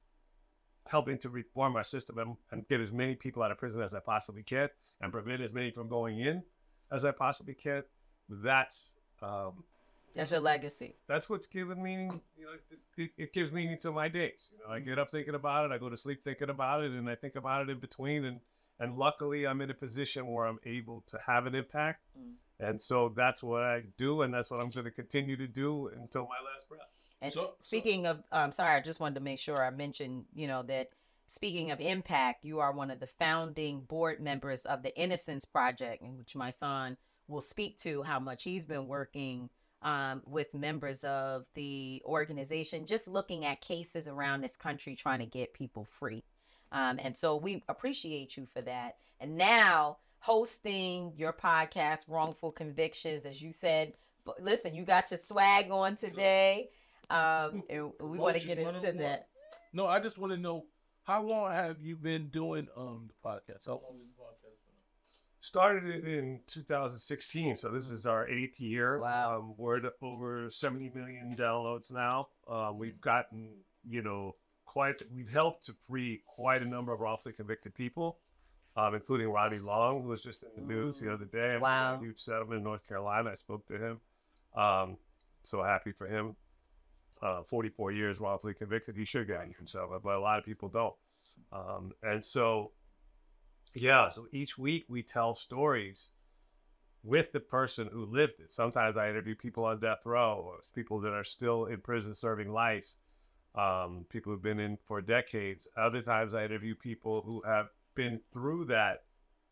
helping to reform our system and, and get as many people out of prison as I possibly can and prevent as many from going in as I possibly can. That's um, that's your legacy. That's what's given meaning. You know, it, it, it gives meaning to my days. You know, I get up thinking about it. I go to sleep thinking about it, and I think about it in between. And and luckily, I'm in a position where I'm able to have an impact. Mm. And so that's what I do, and that's what I'm going to continue to do until my last breath. And So- speaking of, um, sorry, I just wanted to make sure I mentioned, you know, that speaking of impact, you are one of the founding board members of the Innocence Project, in which my son will speak to how much he's been working um, with members of the organization, just looking at cases around this country, trying to get people free. Um, and so we appreciate you for that. And now hosting your podcast, Wrongful Convictions, as you said, but listen, you got your swag on today. Um, and we want to get into that. No, I just want to know, how long have you been doing um the podcast? How long is the podcast been? Started it in two thousand sixteen, so this is our eighth year. Wow. Um, we're at over seventy million downloads now. Uh, we've gotten, you know, quite, we've helped to free quite a number of wrongfully convicted people, um, including Rodney Long, who was just in the news the other day. Wow. A huge settlement in North Carolina. I spoke to him. Um, so happy for him. Uh, forty-four years wrongfully convicted. He should get himself, but a lot of people don't. Um, and so, yeah, so each week we tell stories with the person who lived it. Sometimes I interview people on death row, or people that are still in prison serving life, um, people who've been in for decades. Other times I interview people who have been through that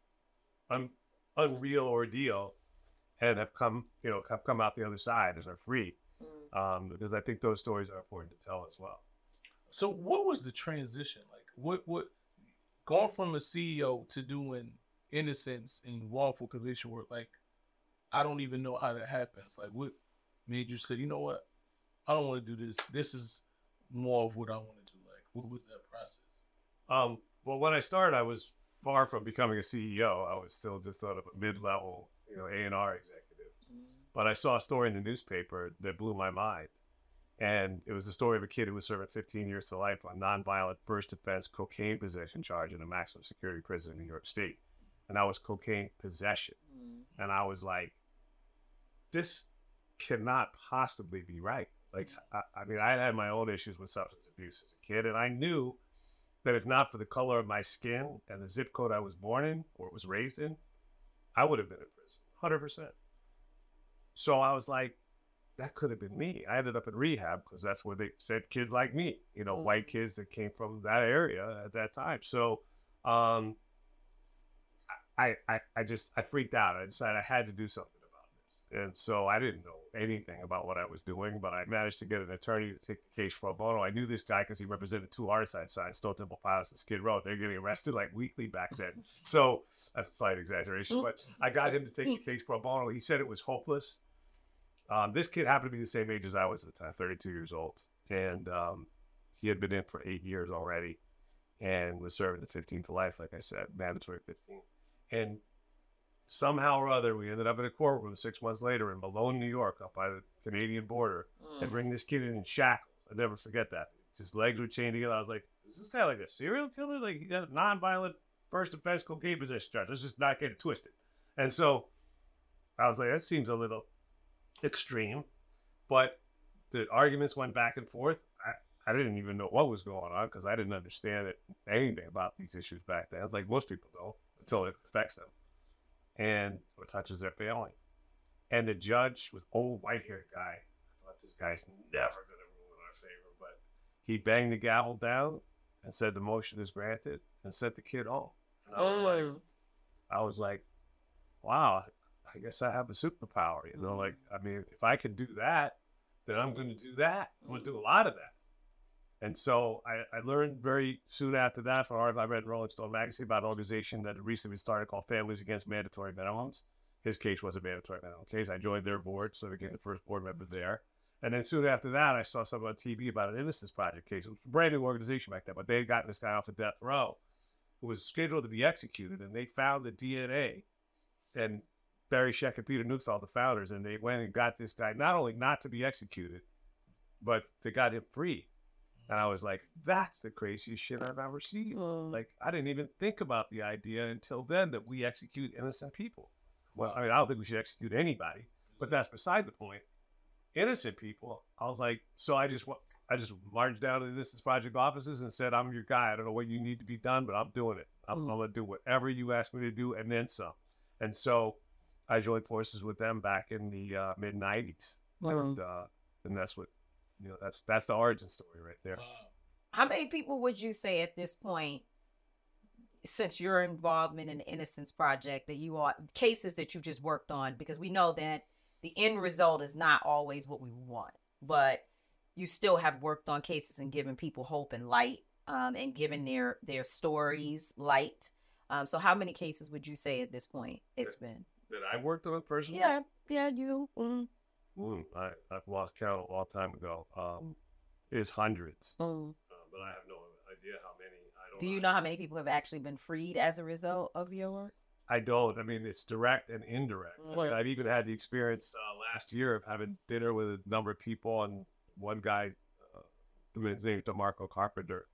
un- unreal ordeal and have come, you know, have come out the other side and are free. Um, because I think those stories are important to tell as well. So what was the transition like? What what going from a C E O to doing innocence and wrongful conviction work? Like, I don't even know how that happens. Like, what made you say, you know what, I don't want to do this. This is more of what I want to do. Like, what was that process? Um, well, when I started, I was far from becoming a C E O. I was still just sort of a mid-level, you know, A and R executive. But I saw a story in the newspaper that blew my mind. And it was the story of a kid who was serving fifteen years to life on nonviolent first offense cocaine possession charge in a maximum security prison in New York State. And that was cocaine possession. Mm. And I was like, this cannot possibly be right. Like, I, I mean, I had my own issues with substance abuse as a kid. And I knew that if not for the color of my skin and the zip code I was born in or was raised in, I would have been in prison, one hundred percent. So I was like, that could have been me. I ended up in rehab because that's where they said kids like me, you know, mm. white kids that came from that area at that time. So um, I, I, I just, I freaked out. I decided I had to do something about this. And so I didn't know anything about what I was doing, but I managed to get an attorney to take the case pro bono. I knew this guy because he represented two artist signs, Stone Temple Pilots and Skid Row. They're getting arrested like weekly back then. So that's a slight exaggeration, but I got him to take the case pro bono. He said it was hopeless. Um, this kid happened to be the same age as I was at the time, thirty-two years old. And um, he had been in for eight years already and was serving the fifteen to life, like I said, mandatory fifteen. And somehow or other, we ended up in a courtroom six months later in Malone, New York, up by the Canadian border, mm. and bring this kid in in shackles. I never forget that. His legs were chained together. I was like, is this guy like a serial killer? Like, he got a nonviolent first offense cocaine possession charge. Let's just not get it twisted. And so I was like, that seems a little extreme, but the arguments went back and forth. I, I didn't even know what was going on because I didn't understand it, anything about these issues back then. Like most people don't until it affects them and or touches their family. And the judge was old white-haired guy. I thought this guy's never going to rule in our favor, but he banged the gavel down and said the motion is granted and sent the kid home. And I was Oh. like, I was like, wow. I guess I have a superpower, you know, like, I mean, if I can do that, then I'm going to do that. I'm going to do a lot of that. And so I, I learned very soon after that from I read Rolling Stone magazine about an organization that recently started called Families Against Mandatory Minimums. His case was a mandatory minimum case. I joined their board, so I became the first board member there. And then soon after that, I saw something on T V about an Innocence Project case. It was a brand new organization back then, but they had gotten this guy off of death row who was scheduled to be executed, and they found the D N A. And Barry Scheck and Peter Nuthall, the founders, and they went and got this guy not only not to be executed, but they got him free. And I was like, that's the craziest shit I've ever seen. Like, I didn't even think about the idea until then that we execute innocent people. Well, I mean, I don't think we should execute anybody, but that's beside the point. Innocent people, I was like, so I just I just marched down to the Innocence Project offices and said, I'm your guy. I don't know what you need to be done, but I'm doing it. I'm, I'm going to do whatever you ask me to do and then some. And so I joined forces with them back in the uh, mid nineties, and, uh, and that's what you know. That's that's the origin story right there. How many people would you say at this point, since your involvement in the Innocence Project, that you are cases that you just worked on? Because we know that the end result is not always what we want, but you still have worked on cases and given people hope and light, um, and given their their stories light. Um, so how many cases would you say at this point it's been? That I worked on personally? Yeah, yeah, you. Mm. Mm, I, I've lost count a long time ago. Um, it's hundreds, Mm. uh, but I have no idea how many. I don't Do you know how many people have actually been freed as a result of your work? I don't. I mean, it's direct and indirect. I mean, Right. I've even had the experience uh, last year of having dinner with a number of people, and one guy, uh, his name is DeMarco Carpenter,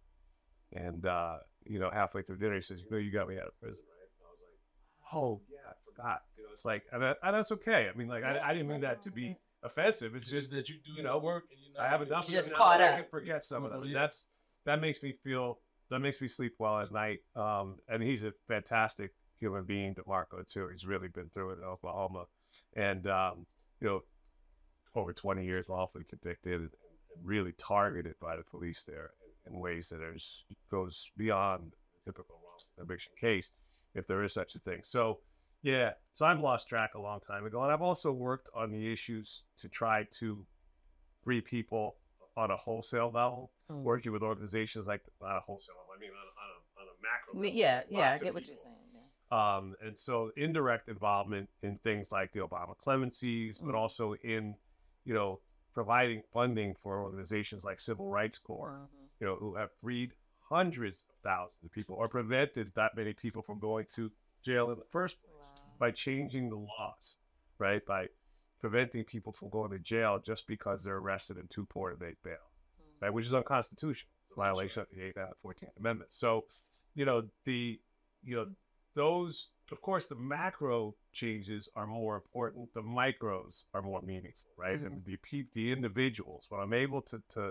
and uh, you know, halfway through dinner, he says, "You know, you got me out of prison, right?" And I was like, "Oh yeah, I forgot." You know, it's like, and, that, and that's okay. I mean, like, I, I didn't mean that to be offensive. It's just that you do, you know, work. And you know, I have enough. You just now caught that up. I can forget some of them. And that's that makes me feel. That makes me sleep well at night. Um, and he's a fantastic human being, DeMarco, too. He's really been through it in Oklahoma. And, um, you know, over twenty years lawfully convicted and, and really targeted by the police there in, in ways that is, goes beyond the typical wrongful conviction case, if there is such a thing. So, yeah, so I've lost track a long time ago. And I've also worked on the issues to try to free people on a wholesale level, Mm. working with organizations like, not a wholesale level, I mean on, on, a, on a macro level. Yeah, yeah, I Lots of get what you're people. saying. Yeah. Um, and so indirect involvement in things like the Obama clemencies, but Mm. also in, you know, providing funding for organizations like Civil Rights Corps, Mm-hmm. you know, who have freed hundreds of thousands of people or prevented that many people from going to jail in the first place by changing the laws, right? By preventing people from going to jail just because they're arrested and too poor to make bail, right? Which is unconstitutional. It's a violation of the eighth and fourteenth Amendment. So, you know, the, you know, those, of course, the macro changes are more important. The micros are more meaningful, right? And the pe- the individuals, when I'm able to to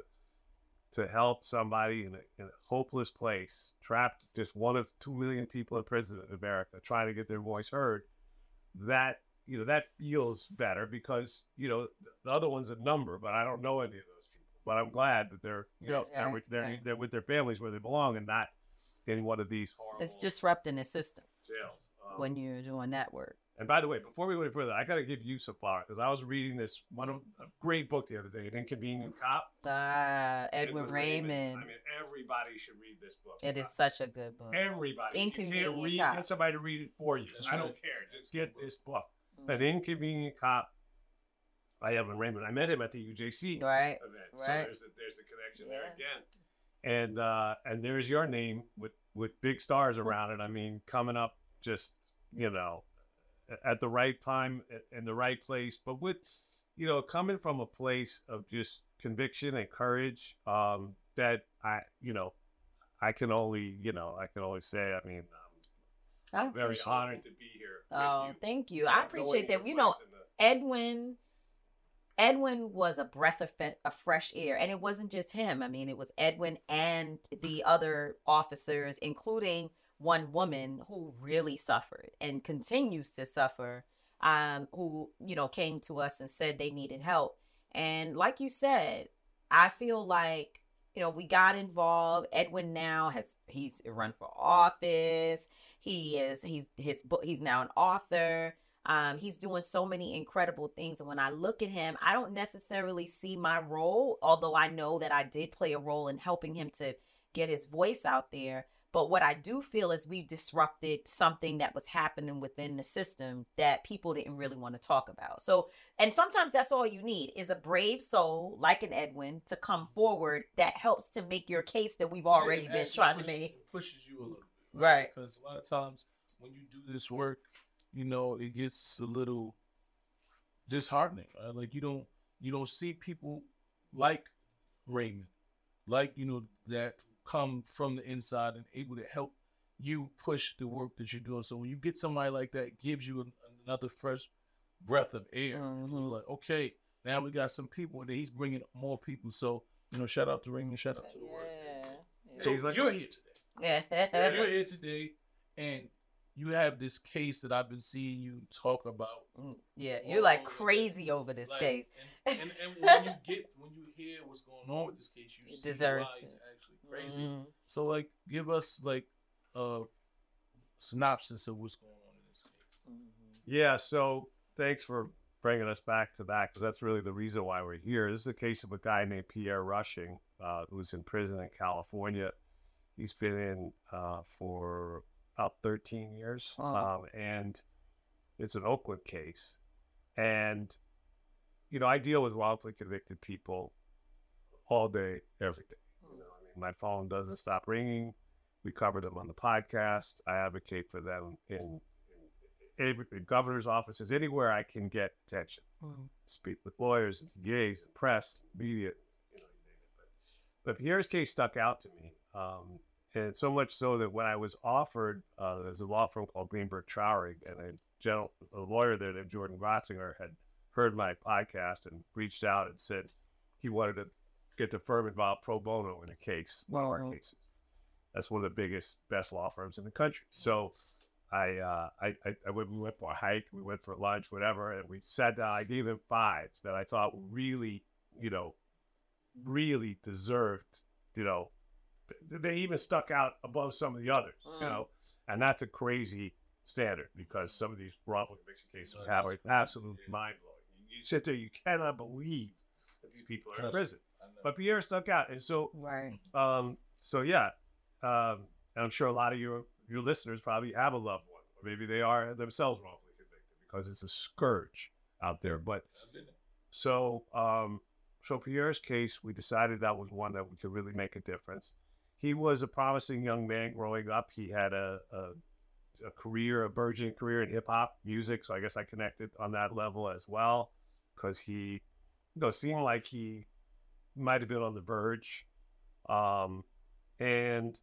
to help somebody in a, in a hopeless place, trapped, just one of two million people in prison in America, trying to get their voice heard, that, you know, that feels better because, you know, the other one's a number, but I don't know any of those people. But I'm glad that they're, you know, Yeah, they're, they're, right. they're with their families where they belong and not in one of these horrible It's disrupting the system jails. Um, when you're doing that work. and by the way, before we go any further, I got to give you some flowers because I was reading this one of a great book the other day, An Inconvenient Cop. Ah, Edwin Edward Raymond. I mean, everybody should read this book. It is such a good book. Everybody. If you can't Inconvenient read, Cop. get somebody to read it for you. That's I don't right. care. Just get this book. An Inconvenient Cop by Edwin Raymond. I met him at the U J C Right, event. So right. there's a, there's a connection there again. And uh, and there's your name with, with big stars around it. I mean, coming up just, you know, at the right time, in the right place, but with, you know, coming from a place of just conviction and courage, um, that I, you know, I can only, you know, I can only say, I mean, um, I I'm very appreciate honored it. to be here. with Oh, you. thank you. Yeah, I knowing appreciate your that. You know, place in the- Edwin, Edwin was a breath of, fe- of fresh air, and it wasn't just him. I mean, it was Edwin and the other officers, including one woman who really suffered and continues to suffer. Um, who you know came to us and said they needed help, and like you said, I feel like you know we got involved. Edwin now has he's run for office. He is he's his book. He's now an author. Um, he's doing so many incredible things. And when I look at him, I don't necessarily see my role, although I know that I did play a role in helping him to get his voice out there. But what I do feel is we disrupted something that was happening within the system that people didn't really want to talk about. So, and sometimes that's all you need is a brave soul like an Edwin to come forward that helps to make your case that we've already Yeah, been actually trying to pushes- make. pushes you a little bit, Right. Because a lot of times when you do this work, you know, it gets a little disheartening. Right? Like you don't you don't see people like Raymond, like you know that come from the inside and able to help you push the work that you're doing. So when you get somebody like that, it gives you an, another fresh breath of air. Mm-hmm. You're like, okay, now we got some people, and he's bringing more people. So you know, shout out to Raymond, shout out to the work. Yeah. So He's like- you're here today. Yeah. You're here today, and you have this case that I've been seeing you talk about. Yeah, you're like crazy over this Like, case. And, and, and when you get when you hear what's going on with this case, you It see deserves why it's it. actually crazy. Mhm. So like, give us like a synopsis of what's going on in this case. Yeah, so thanks for bringing us back to that, because that's really the reason why we're here. This is a case of a guy named Pierre Rushing, uh, who's in prison in California. He's been in uh, for about thirteen years, Wow. um, and it's an Oakland case. And, you know, I deal with wrongfully convicted people all day, every day. You know, I mean, my phone doesn't stop ringing. We cover them on the podcast. I advocate for them in in governor's offices, anywhere I can get attention. Mhm. Speak with lawyers and D As and press, media, you know, you name it. But, but Pierre's case stuck out to me. Um, and so much so that when I was offered, uh, there's a law firm called Greenberg Traurig, and a, general, a lawyer there named Jordan Grotzinger had heard my podcast and reached out and said he wanted to get the firm involved pro bono in a case, one of our cases. That's one of the biggest, best law firms in the country. So I, uh, I, I, I went, we went for a hike, we went for lunch, whatever, and we sat down. I gave him fives that I thought really, you know, really deserved, you know, th- they even stuck out above some of the others, Mm. you know, and that's a crazy standard because some of these wrongful conviction cases we have are absolutely mind blowing. You, you sit there, you cannot believe that these people are in Trust prison. me, I know. But Pierre stuck out, and so, Right. um, so yeah, um, and I'm sure a lot of your your listeners probably have a loved one, or maybe they are themselves wrongfully convicted because it's a scourge out there. But so, um, so Pierre's case, we decided that was one that we could really make a difference. He was a promising young man growing up. He had a a, a career, a burgeoning career in hip hop music. So I guess I connected on that level as well, because he, you know, seemed like he might have been on the verge, um, and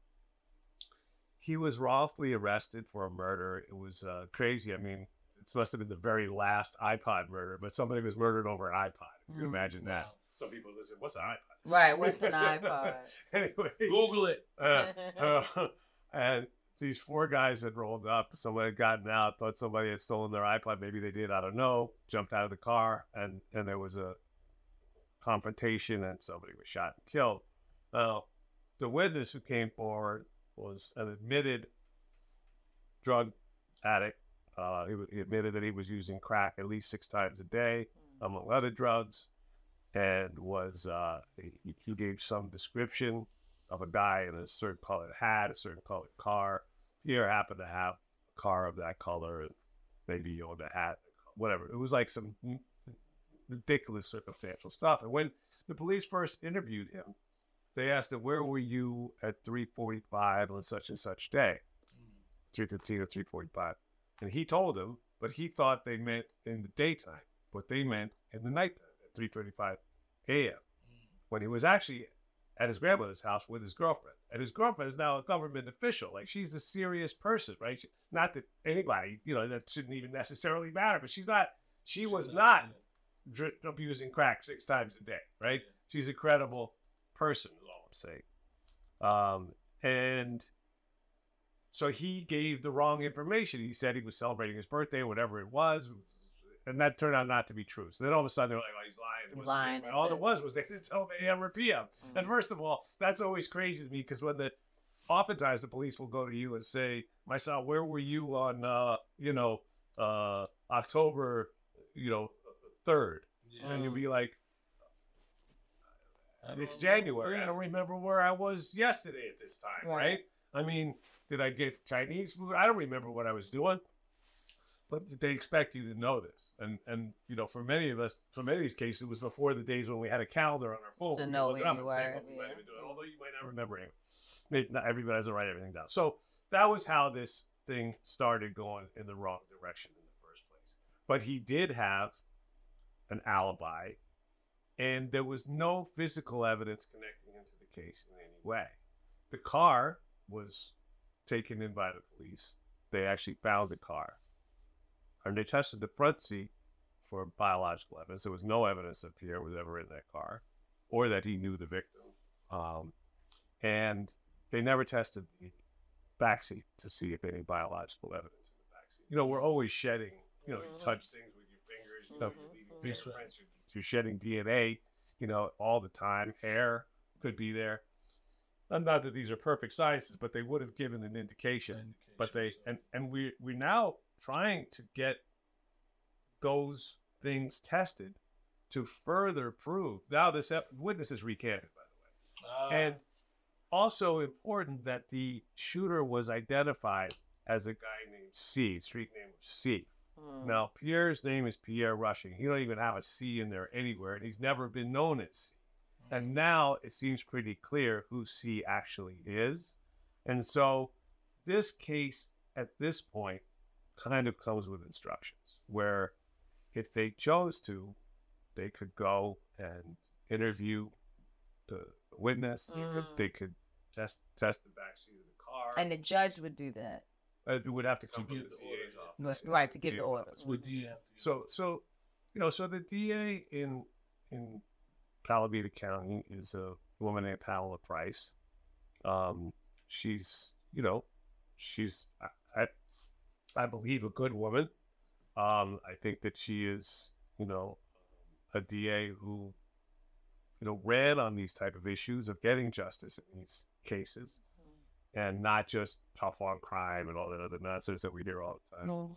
he was wrongfully arrested for a murder. It was uh, crazy. I mean, it must have been the very last iPod murder, but somebody was murdered over an iPod. If you can Mm. imagine that. Some people listen, what's an iPod? Right, what's an iPod? Anyway. Google it. Uh, uh, and these four guys had rolled up. Somebody had gotten out, thought somebody had stolen their iPod. Maybe they did, I don't know. Jumped out of the car, and, and there was a confrontation, and somebody was shot and killed. Now, the witness who came forward was an admitted drug addict. Uh, he, he admitted that he was using crack at least six times a day, among other drugs, and was uh, he, he gave some description of a guy in a certain colored hat, a certain colored car. Pierre happened to have a car of that color, and maybe he owned a hat, whatever. It was like some ridiculous circumstantial stuff. And when the police first interviewed him, they asked him, where were you at three forty-five on such and such day? three fifteen or three forty-five. And he told them, but he thought they meant in the daytime, but they meant in the nighttime at three thirty-five a.m. when he was actually at his grandmother's house with his girlfriend. And his girlfriend is now a government official. Like, she's a serious person, right? She, not that anybody, you know, that shouldn't even necessarily matter, but she's not, she was not dri- abusing crack six times a day, right? She's a credible person, is all I'm saying. Um, and so he gave the wrong information. He said he was celebrating his birthday, whatever it was, and that turned out not to be true. So then all of a sudden they're like, "Oh, he's lying." It wasn't Lying, him. is All it? it was was they didn't tell him A M or P M. Mm. And first of all, that's always crazy to me because when the oftentimes the police will go to you and say, "My son, where were you on, uh, you know, uh, October, you know, third?" And you'll be like, "It's January. I don't remember where I was yesterday at this time, Right. right?" I mean, did I get Chinese food? I don't remember what I was doing. But they expect you to know this. And, and you know, for many of us, for many of these cases, it was before the days when we had a calendar on our phone. To We could know look it where up you and say were, what we might yeah. have been doing, although you might not remember it. Maybe not everybody doesn't write everything down. So that was how this thing started going in the wrong direction in the first place. But he did have an alibi, and there was no physical evidence connecting him to the case in any way. The car was taken in by the police. They actually found the car. And they tested the front seat for biological evidence. There was no evidence that Pierre was ever in that car or that he knew the victim. Um, and they never tested the backseat to see if any biological evidence in the backseat. You know, we're always shedding, you know, you touch things with your fingers, you know, you're leaving fingerprints, you're, you're shedding D N A, you know, all the time. Hair could be there. Not that these are perfect sciences, but they would have given an indication. indication but they and, and we we're now trying to get those things tested to further prove. Now this witness is recanted, by the way. Uh. And also important that the shooter was identified as a guy named C. Street name was C. Hmm. Now Pierre's name is Pierre Rushing. He don't even have a C in there anywhere, and he's never been known as C. And now it seems pretty clear who C actually is. And so this case at this point kind of comes with instructions where if they chose to, they could go and interview the witness. Mm. They could, they could test, test the backseat of the car. And the judge would do that. It would have to come from the D A's office. Right, to give the order. So, so, you know, so the D A in in Palamita County is a woman named Pamela Price. Um, she's, you know, she's, I, I, I believe, a good woman. Um, I think that she is, you know, a D A who, you know, ran on these type of issues of getting justice in these cases, mm-hmm. and not just tough on crime and all that other nonsense that we hear all the time. No.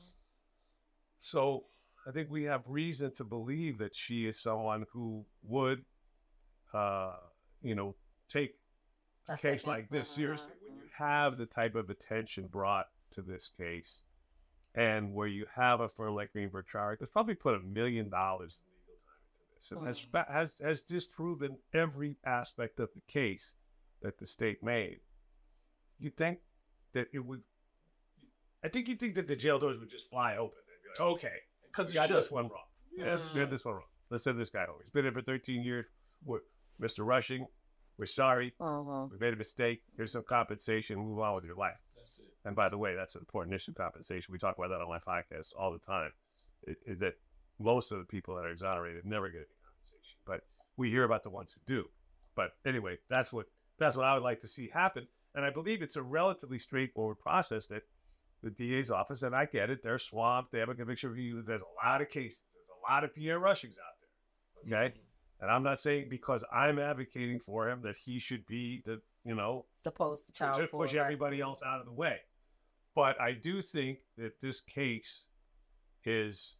So I think we have reason to believe that she is someone who would, uh, you know, take a, a case like this uh-huh. seriously. When you have the type of attention brought to this case, and where you have a firm like Greenberg Traurig that's probably put a million dollars in legal time into this, and mm. has, has has disproven every aspect of the case that the state made. You think that it would? I think you think that the jail doors would just fly open and be like, okay, because you got this one wrong. Yeah, you got this one wrong. Let's send this guy home. He's been here for thirteen years. We're, Mister Rushing, we're sorry. Uh-huh. We made a mistake. Here's some compensation. Move on with your life. That's it. And by the way, that's an important issue, compensation. We talk about that on my podcast all the time. It, is that most of the people that are exonerated never get any compensation, but we hear about the ones who do. But anyway, that's what that's what I would like to see happen. And I believe it's a relatively straightforward process that the D A's office, and I get it, they're swamped. They have a conviction review. There's a lot of cases. There's a lot of Pierre Rushings out there. Okay. Mm-hmm. And I'm not saying because I'm advocating for him that he should be the, you know, the poster child to push everybody else out of the way. But I do think that this case is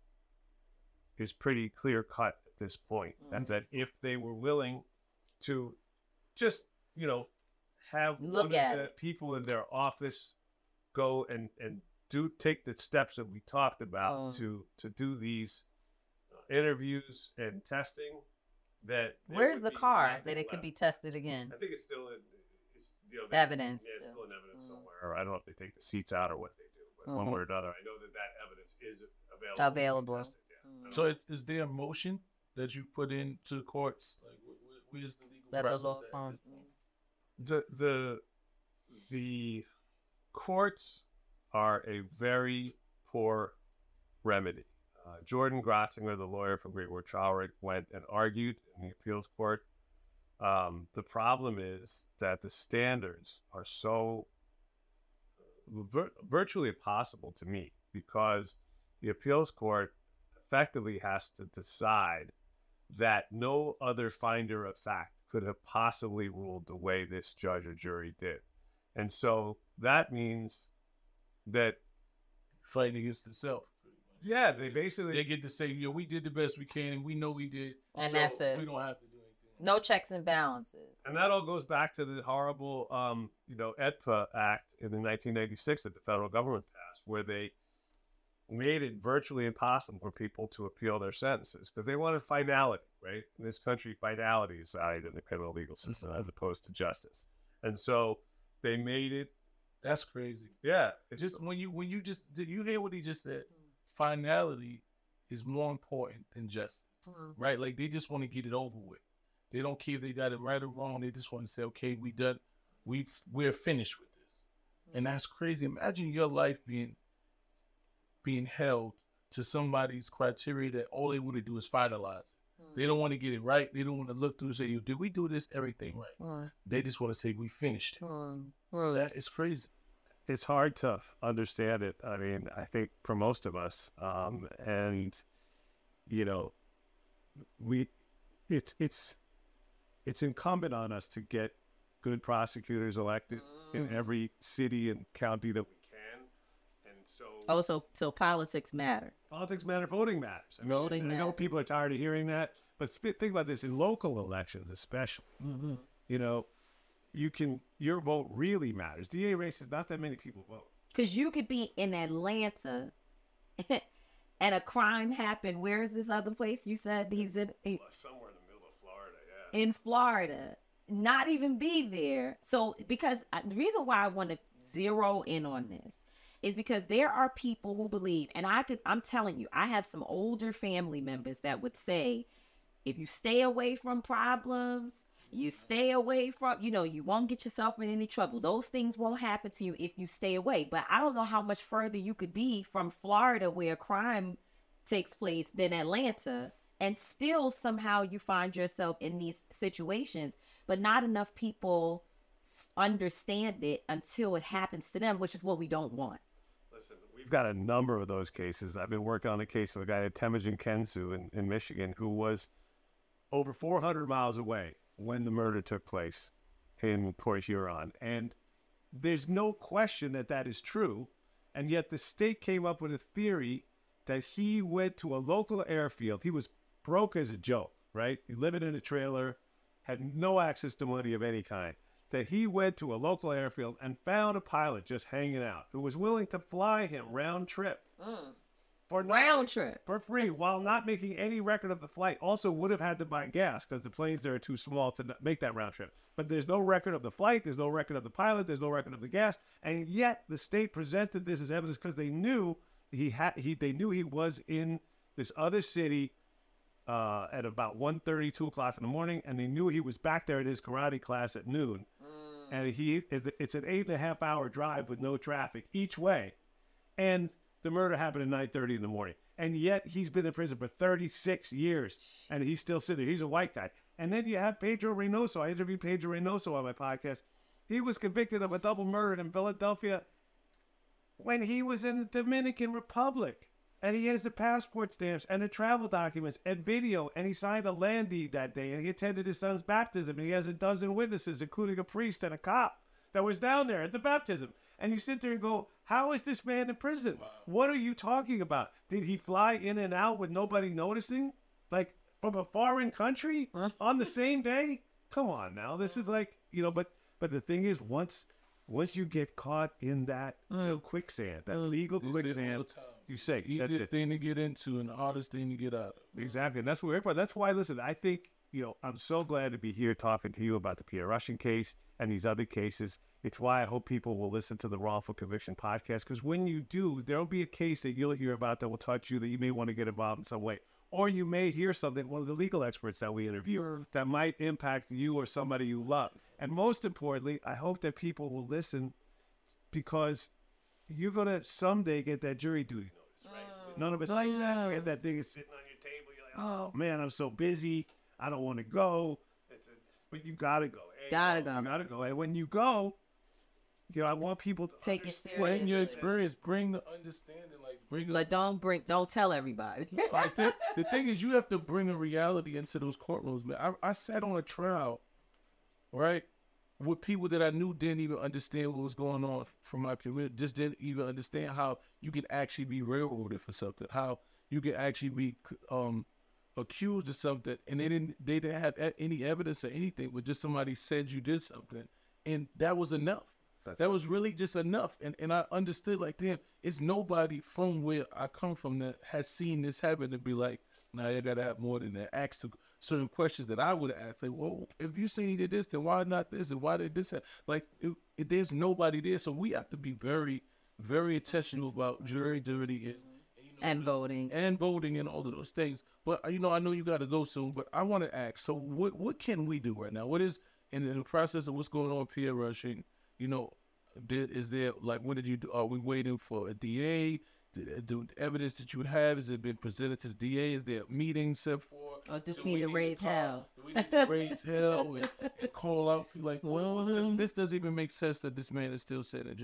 is pretty clear cut at this point. Mm-hmm. And that if they were willing to just, you know, have Look one at of the it. people in their office go and, and do take the steps that we talked about oh. to to do these interviews and testing, that where's the car that it could be tested again? I think it's still in it's, you know, evidence. Yeah, it's still in evidence mm. somewhere. Or I don't know if they take the seats out or what they do, but mm-hmm. one way or another, I know that that evidence is available. Available. Tested, yeah. mm. So is, is there a motion that you put into the courts? Like, where, where's the legal that process? Um, the the the courts are a very poor remedy. Uh, Jordan Grotzinger, the lawyer from Greenberg Traurig, went and argued in the appeals court. Um, the problem is that the standards are so vir- virtually impossible to meet because the appeals court effectively has to decide that no other finder of fact could have possibly ruled the way this judge or jury did. And so that means that fighting against itself. Yeah, they basically they get to say, you know, we did the best we can, and we know we did, and so that's it. We don't have to do anything. No checks and balances. And that all goes back to the horrible, um, you know, E D P A Act in the nineteen ninety-six that the federal government passed, where they made it virtually impossible for people to appeal their sentences because they wanted finality, right? In this country, finality is valued in the criminal legal system mm-hmm. as opposed to justice, and so they made it. That's crazy. Yeah, it's just when you when you just did you hear what he just said? Finality is more important than justice, mm-hmm. right? Like they just want to get it over with. They don't care if they got it right or wrong. They just want to say, okay, we done, we we're finished with this, mm-hmm. and that's crazy. Imagine your life being being held to somebody's criteria that all they want to do is finalize it. Mm-hmm. They don't want to get it right. They don't want to look through and say, did we do this everything right? Mm-hmm. They just want to say we finished it. Mm-hmm. That is crazy. it's hard to understand it. I mean, I think for most of us, um, and you know, we it's it's it's incumbent on us to get good prosecutors elected mm. in every city and county that we can. And so, oh, so so politics matter. Politics matter. Voting matters. I mean, voting. I know matters. people are tired of hearing that, but sp- think about this in local elections, especially. Mm-hmm. You know, you can your vote really matters. D A races, not that many people vote. Because you could be in Atlanta. And a crime happened. Where is this other place you said he's in? He, Somewhere in the middle of Florida, yeah. In Florida. Not even be there. So, because I, the reason why I want to zero in on this is because there are people who believe, and I could, I'm telling you, I have some older family members that would say, if you stay away from problems, you stay away from, you know, you won't get yourself in any trouble. Those things won't happen to you if you stay away. But I don't know how much further you could be from Florida where crime takes place than Atlanta. And still somehow you find yourself in these situations. But not enough people understand it until it happens to them, which is what we don't want. Listen, we've got a number of those cases. I've been working on a case of a guy at Temujin Kensu in, in Michigan who was over four hundred miles away when the murder took place in Port Huron. And there's no question that that is true. And yet the state came up with a theory that he went to a local airfield. He was broke as a joke, right? He lived in a trailer, had no access to money of any kind. That he went to a local airfield and found a pilot just hanging out who was willing to fly him round trip. Mm. For round trip. For free, while not making any record of the flight. Also would have had to buy gas because the planes there are too small to make that round trip. But there's no record of the flight. There's no record of the pilot. There's no record of the gas. And yet the state presented this as evidence because they knew he had. He they knew he was in this other city uh, at about one thirty, two o'clock in the morning, and they knew he was back there at his karate class at noon. Mm. And he it's an eight and a half hour drive with no traffic each way, and the murder happened at nine thirty in the morning. And yet he's been in prison for thirty-six years, and he's still sitting there. He's a white guy. And then you have Pedro Reynoso. I interviewed Pedro Reynoso on my podcast. He was convicted of a double murder in Philadelphia when he was in the Dominican Republic. And he has the passport stamps and the travel documents and video. And he signed a land deed that day. And he attended his son's baptism. And he has a dozen witnesses, including a priest and a cop that was down there at the baptism. And you sit there and go, how is this man in prison? Wow. What are you talking about? Did he fly in and out with nobody noticing? Like from a foreign country on the same day? Come on now. This is like, you know, but but the thing is, once once you get caught in that mm. quicksand, that legal this quicksand, you say, the easiest thing to get into and the hardest thing to get out of. Exactly. And that's where everybody, that's why, listen, I think, you know, I'm so glad to be here talking to you about the Pierre Russian case and these other cases. It's why I hope people will listen to the Wrongful Conviction podcast, because when you do, there'll be a case that you'll hear about that will touch you, that you may want to get involved in some way. Or you may hear something, one of the legal experts that we interview, that might impact you or somebody you love. And most importantly, I hope that people will listen, because you're going to someday get that jury duty notice, right? None of us like that. You get that thing is sitting on your table. You're like, oh, man, I'm so busy. I don't want to go. It's a, but you got to go. Hey, gotta go. You got to go. And when you go, you know, I want people to take it seriously. Well, in your experience, bring the understanding, like bring. But don't bring, don't tell everybody. Like the, the thing is, you have to bring a reality into those courtrooms, man. I, I sat on a trial, right, with people that I knew didn't even understand what was going on from my community. Just didn't even understand how you can actually be railroaded for something, how you can actually be um accused of something, and they didn't they didn't have any evidence or anything, but just somebody said you did something, and that was enough. That's that was really just enough. And and I understood, like, damn, it's nobody from where I come from that has seen this happen and be like, nah, you gotta have more than that. Ask certain questions that I would have asked. Like, well, if you seen he did this, then why not this? And why did this happen? Like, it, it, there's nobody there. So we have to be very, very intentional about jury duty and, and voting. And voting and all of those things. But, you know, I know you got to go soon, but I want to ask, so what what can we do right now? What is, in, in the process of what's going on with Pierre Rushing, you know, did, is there, like, when did you do, are we waiting for a D A? The, the evidence that you have, has it been presented to the D A? Is there a meeting set for? Or just need to raise hell? Do we need to raise hell and, and call out? Like, well, this, this doesn't even make sense that this man is still sitting in jail.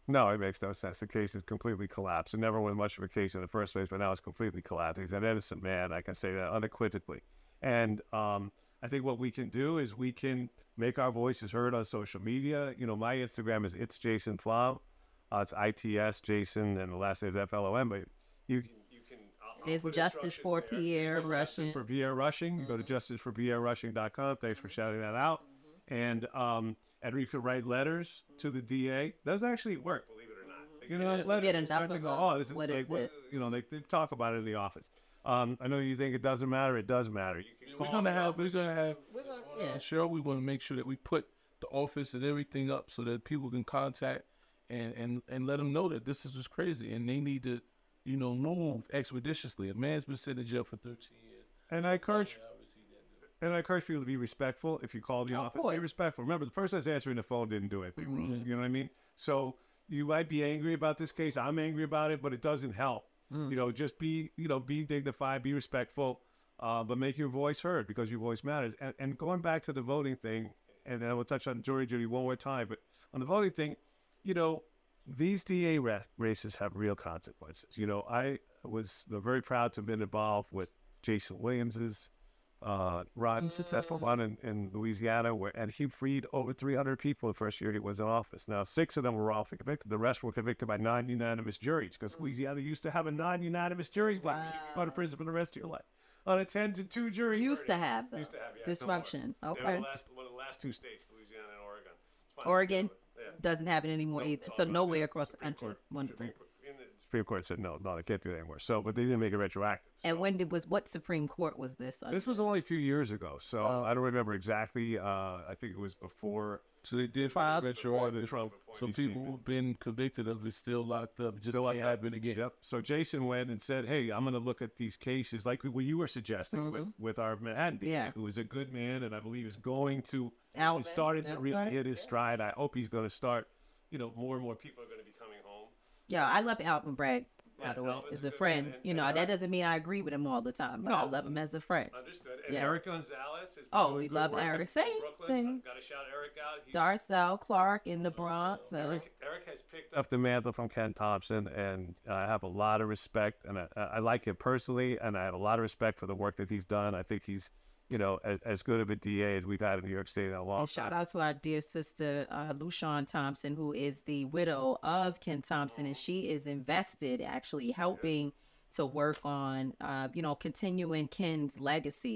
No, it makes no sense. The case is completely collapsed. It never was much of a case in the first place, but now it's completely collapsed. He's an innocent man. I can say that unequivocally. And um, I think what we can do is we can make our voices heard on social media. You know, my Instagram is It's Jason Flom. Uh, it's I T S Jason, and the last name is F L O M. But you can, you can. I'll, I'll it's Justice for there. Pierre Rushing. For Pierre Rushing, mm-hmm. Go to justice for pierre rushing dot com. Thanks for shouting that out. Mm-hmm. And um, and you can write letters mm-hmm. to the D A. Those actually work, believe it or not. Like, you know, yeah. letters get enough to of go, them. oh, this is what like, is this? What, you know, they, they talk about it in the office. Um, I know you think it doesn't matter. It does matter. You can we're gonna have. We're gonna have. We're gonna, on yeah. our show, we want to make sure that we put the office and everything up so that people can contact and and and let them know that this is just crazy and they need to, you know, move expeditiously. A man's been sitting in jail for thirteen years. And I encourage. And I encourage people to be respectful. If you call the of office, course. be respectful. Remember, the person that's answering the phone didn't do anything wrong. Mm-hmm. You know what I mean? So you might be angry about this case. I'm angry about it, but it doesn't help. Mm. You know, just be, you know, be dignified, be respectful, uh, but make your voice heard because your voice matters. And, and going back to the voting thing, and I will touch on jury duty one more time, but on the voting thing, you know, these D A ra- races have real consequences. You know, I was very proud to have been involved with Jason Williams's uh, run, mm. successful run in, in Louisiana, where and he freed over three hundred people the first year he was in office. Now, six of them were all convicted. The rest were convicted by non-unanimous juries because mm. Louisiana used to have a non-unanimous jury. Wow. You could go to prison for the rest of your life. Unattended two jury used to have, used to have yeah, disruption. No Okay. One of, last, one of the last two states, Louisiana and Oregon. Oregon yeah. doesn't have it anymore no, either. So nowhere across the country. Wonderful. Supreme Court said no, no, they can't do that anymore. So, but they didn't make it retroactive. And so. When did was what Supreme Court was this? Under? This was only a few years ago, so, so. I don't remember exactly. Uh, I think it was before. So they did five retroactive. So people who've been convicted of it still locked up. Just still can't happen again. Yep. So Jason went and said, "Hey, I'm going to look at these cases like what you were suggesting mm-hmm. with, with our Manhattan, yeah. who is a good man, and I believe is going to. Alvin, he's starting to really right. hit his yeah. stride. I hope he's going to start. You know, more and more people are going to be coming home. Yeah, I love Alvin Bragg. By the way, as a friend, and, and, you know, and that doesn't mean I agree with him all the time, but no. I love him as a friend. Understood. And yes. Eric Gonzalez is oh, we love Eric. Same, same. Got to shout Eric out. He's Darcel Clark in the Bronx. So. Eric, Eric has picked up the mantle from Ken Thompson, and I have a lot of respect, and I, I like him personally, and I have a lot of respect for the work that he's done. I think he's, you know, as, as good of a D A as we've had in New York State in a long time. And shout out to our dear sister, uh, Lushawn Thompson, who is the widow of Ken Thompson, and she is invested, actually helping yes. to work on, uh, you know, continuing Ken's legacy.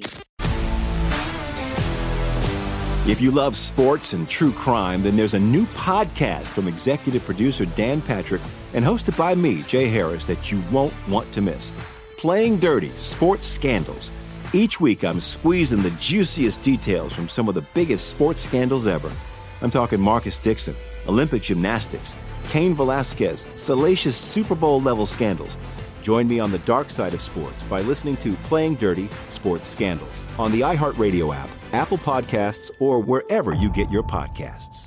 If you love sports and true crime, then there's a new podcast from executive producer Dan Patrick and hosted by me, Jay Harris, that you won't want to miss. Playing Dirty: Sports Scandals. Each week, I'm squeezing the juiciest details from some of the biggest sports scandals ever. I'm talking Marcus Dixon, Olympic gymnastics, Cain Velasquez, salacious Super Bowl-level scandals. Join me on the dark side of sports by listening to Playing Dirty: Sports Scandals on the iHeartRadio app, Apple Podcasts, or wherever you get your podcasts.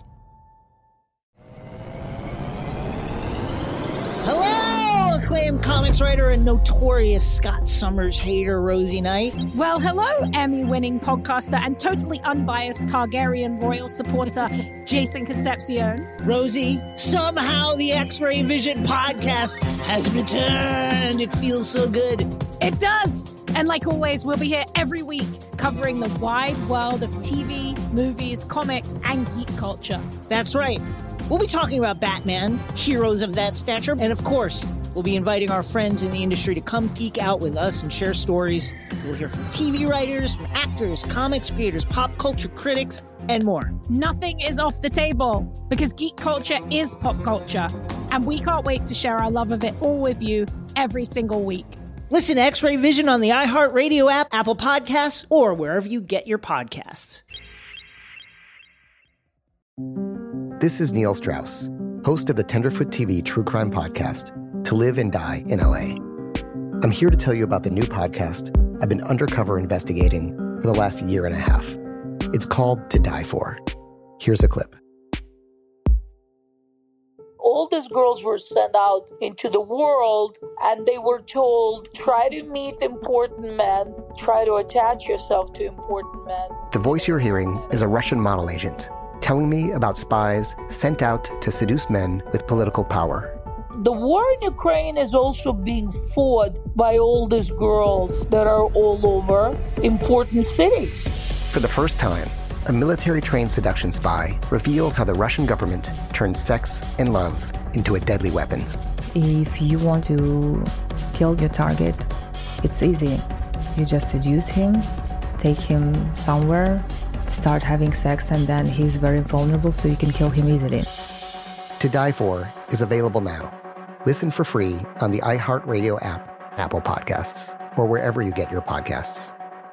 Hello, acclaimed comics writer and notorious Scott Summers hater, Rosie Knight. Well, hello, Emmy-winning podcaster and totally unbiased Targaryen royal supporter, Jason Concepcion. Rosie, somehow the X-Ray Vision podcast has returned. It feels so good. It does. And like always, we'll be here every week covering the wide world of T V, movies, comics, and geek culture. That's right. We'll be talking about Batman, heroes of that stature, and of course, we'll be inviting our friends in the industry to come geek out with us and share stories. We'll hear from T V writers, from actors, comics creators, pop culture critics, and more. Nothing is off the table because geek culture is pop culture, and we can't wait to share our love of it all with you every single week. Listen to X-Ray Vision on the iHeartRadio app, Apple Podcasts, or wherever you get your podcasts. This is Neil Strauss, host of the Tenderfoot T V true crime podcast, To Live and Die in L A. I'm here to tell you about the new podcast I've been undercover investigating for the last year and a half. It's called To Die For. Here's a clip. All these girls were sent out into the world and they were told, try to meet important men, try to attach yourself to important men. The voice you're hearing is a Russian model agent telling me about spies sent out to seduce men with political power. The war in Ukraine is also being fought by all these girls that are all over important cities. For the first time, a military-trained seduction spy reveals how the Russian government turned sex and love into a deadly weapon. If you want to kill your target, it's easy. You just seduce him, take him somewhere, start having sex, and then he's very vulnerable, so you can kill him easily. To Die For is available now. Listen for free on the iHeartRadio app, Apple Podcasts, or wherever you get your podcasts.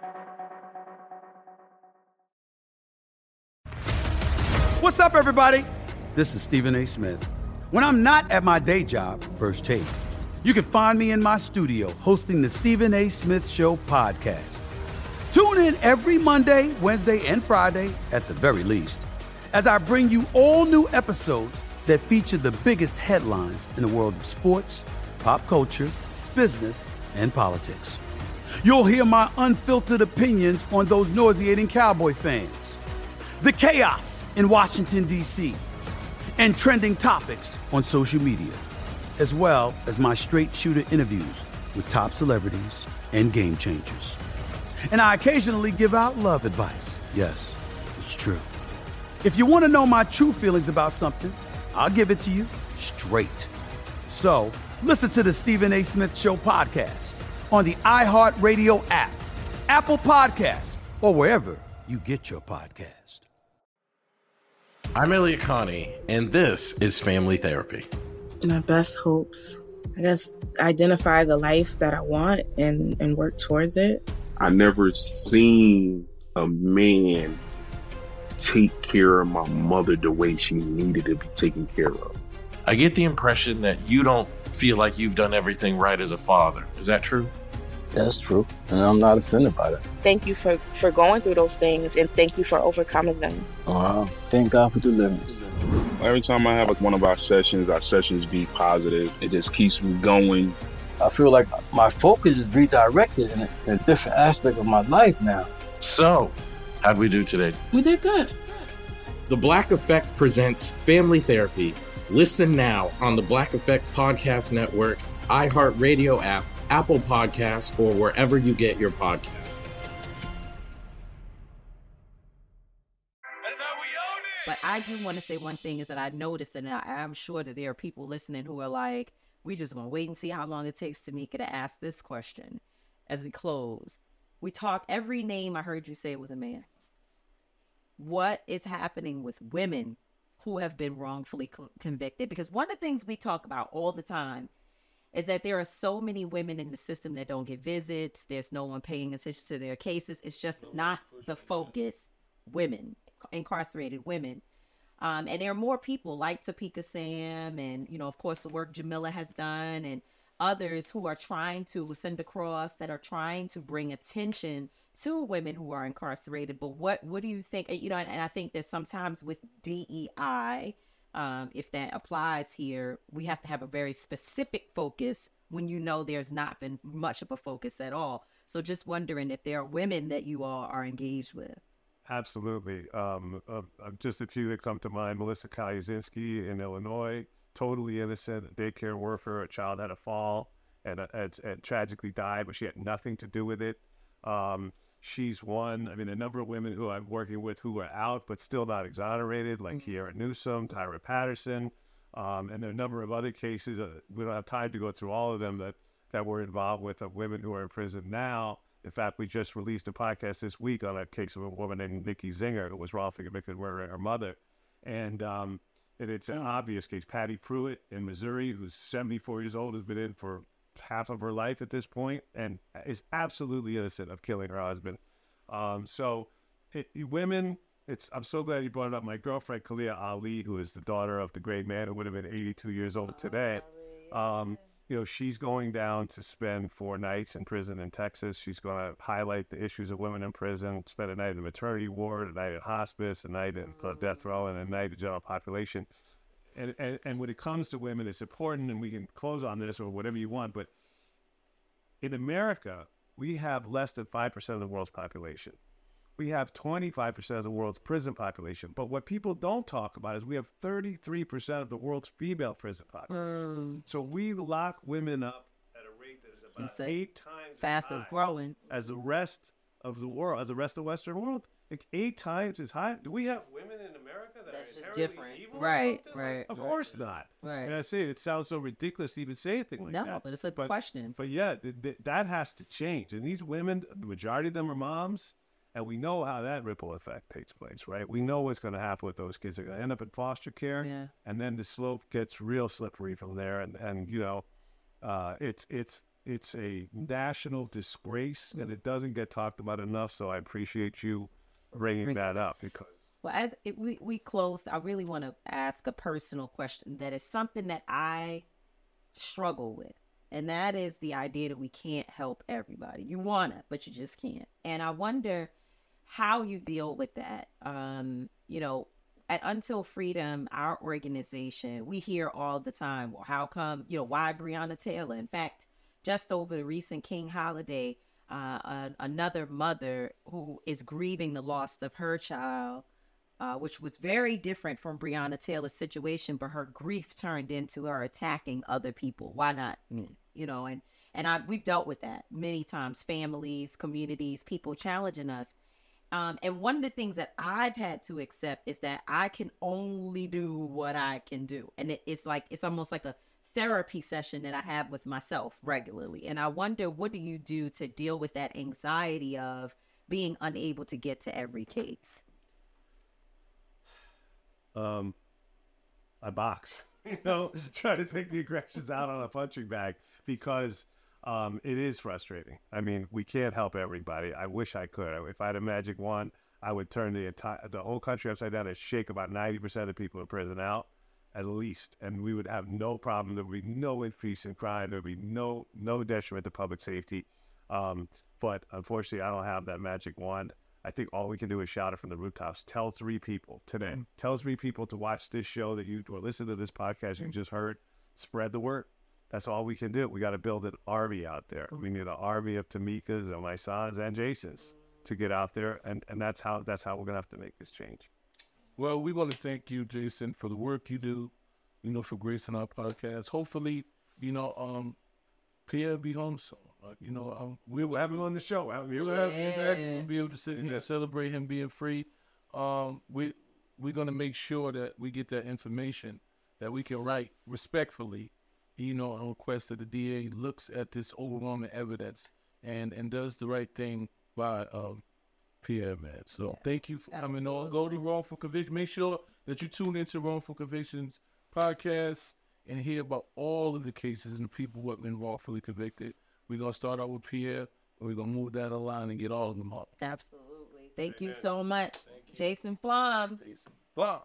What's up, everybody? This is Stephen A. Smith. When I'm not at my day job, First Take, you can find me in my studio hosting the Stephen A. Smith Show podcast. Tune in every Monday, Wednesday, and Friday, at the very least, as I bring you all new episodes that feature the biggest headlines in the world of sports, pop culture, business, and politics. You'll hear my unfiltered opinions on those nauseating Cowboy fans, the chaos in Washington, D C, and trending topics on social media, as well as my straight shooter interviews with top celebrities and game changers. And I occasionally give out love advice. Yes, it's true. If you want to know my true feelings about something, I'll give it to you straight. So listen to the Stephen A. Smith Show podcast on the iHeartRadio app, Apple Podcasts, or wherever you get your podcast. I'm Elliot Connie, and this is Family Therapy. My best hopes, I guess, identify the life that I want and, and work towards it. I never seen a man take care of my mother the way she needed to be taken care of. I get the impression that you don't feel like you've done everything right as a father. Is that true? That's true, and I'm not offended by that. Thank you for, for going through those things, and thank you for overcoming them. Wow, thank God for deliverance. Every time I have like one of our sessions, our sessions be positive. It just keeps me going. I feel like my focus is redirected in a, in a different aspect of my life now. So, how'd we do today? We did good. The Black Effect presents Family Therapy. Listen now on the Black Effect Podcast Network, iHeartRadio app, Apple Podcasts, or wherever you get your podcasts. But I do want to say one thing is that I noticed, and I, I'm sure that there are people listening who are like, we just want to wait and see how long it takes Tamika to ask this question as we close. We talk, every name I heard you say was a man. What is happening with women who have been wrongfully co- convicted? Because one of the things we talk about all the time is that there are so many women in the system that don't get visits. There's no one paying attention to their cases. It's just not the focus. Women, incarcerated women. Um, and there are more people like Topeka Sam and, you know, of course, the work Jamila has done and others who are trying to send across that are trying to bring attention to women who are incarcerated. But what, what do you think? You know, and, and I think that sometimes with D E I, um, if that applies here, we have to have a very specific focus when you know there's not been much of a focus at all. So just wondering if there are women that you all are engaged with. Absolutely. Um, uh, uh, just a few that come to mind. Melissa Kaluzinski in Illinois, totally innocent, a daycare worker. A child had a fall and, uh, and, and tragically died, but she had nothing to do with it. Um, she's one. I mean, a number of women who I'm working with who are out but still not exonerated, like mm-hmm. Kiara Newsom, Tyra Patterson, um, and there are a number of other cases. Uh, we don't have time to go through all of them that, that we're involved with of women who are in prison now. In fact, we just released a podcast this week on a case of a woman named Nikki Zinger who was wrongfully convicted of murdering her mother. And, um, and it's an obvious case. Patty Pruitt in Missouri, who's seventy-four years old, has been in for half of her life at this point and is absolutely innocent of killing her husband. Um, so it, women, it's I'm so glad you brought it up. My girlfriend, Kalia Ali, who is the daughter of the great man who would have been eighty-two years old today, um, you know, she's going down to spend four nights in prison in Texas. She's going to highlight the issues of women in prison, spend a night in the maternity ward, a night in hospice, a night in uh, death row, and a night in general population. And, and and when it comes to women, it's important, and we can close on this or whatever you want, but in America, we have less than five percent of the world's population. we have twenty-five percent of the world's prison population. But what people don't talk about is we have thirty-three percent of the world's female prison population. Mm. So we lock women up at a rate that is about eight times fastest high growing as the rest of the world, as the rest of the Western world. Like eight times as high. Do we have women in America that That's are just inherently different, evil or right? something? Right. Of right. course not. Right. And I say it sounds so ridiculous to even say anything like No, that. but it's a question. But yeah, th- th- that has to change. And these women, the majority of them are moms, and we know how that ripple effect takes place, right? We know what's going to happen with those kids. They're going to end up in foster care, Yeah. and then the slope gets real slippery from there. And, and you know, uh, it's it's it's a national disgrace, and it doesn't get talked about enough. So I appreciate you bringing that up because. Well, as it, we, we close, I really want to ask a personal question that is something that I struggle with. And that is the idea that we can't help everybody. You want to, but you just can't. And I wonder how you deal with that. Um, you know, at Until Freedom, our organization, we hear all the time, well, how come, you know, why Breonna Taylor? In fact, just over the recent King holiday, uh, uh, another mother who is grieving the loss of her child, uh, which was very different from Breonna Taylor's situation, but her grief turned into her attacking other people. Why not me? You know, and, and I, we've dealt with that many times, families, communities, people challenging us. Um, and one of the things that I've had to accept is that I can only do what I can do. And it, it's like, it's almost like a therapy session that I have with myself regularly. And I wonder, what do you do to deal with that anxiety of being unable to get to every case? Um, I box, you know, try to take the aggressions out on a punching bag because um, it is frustrating. I mean, we can't help everybody. I wish I could. If I had a magic wand, I would turn the entire, the whole country upside down and shake about ninety percent of the people in prison out, at least, and we would have no problem. There would be no increase in crime. There would be no no detriment to public safety. Um, but unfortunately, I don't have that magic wand. I think all we can do is shout it from the rooftops. Tell three people today. Mm-hmm. Tell three people to watch this show that you or listen to this podcast you just heard. Spread the word. That's all we can do. We got to build an army out there. We need an army of Tamikas and my sons and Jasons to get out there, and, and that's how that's how we're gonna have to make this change. Well, we want to thank you, Jason, for the work you do, you know, for gracing our podcast. Hopefully, you know, um, Pierre will be home soon. Like, you know, um, we will have him on the show. We'll have exactly, we'll be able to sit here and celebrate him being free. Um, we, we're going to make sure that we get that information that we can write respectfully, you know, on request that the D A looks at this overwhelming evidence and, and does the right thing by um, Pierre, man. So yeah. Thank you for coming on. Go to Wrongful Conviction. Make sure that you tune into Wrongful Convictions podcast and hear about all of the cases and the people who have been wrongfully convicted. We're going to start out with Pierre, and we're going to move that along and get all of them up. Absolutely. Thank Amen. You so much, you. Jason Flom. Jason Flom.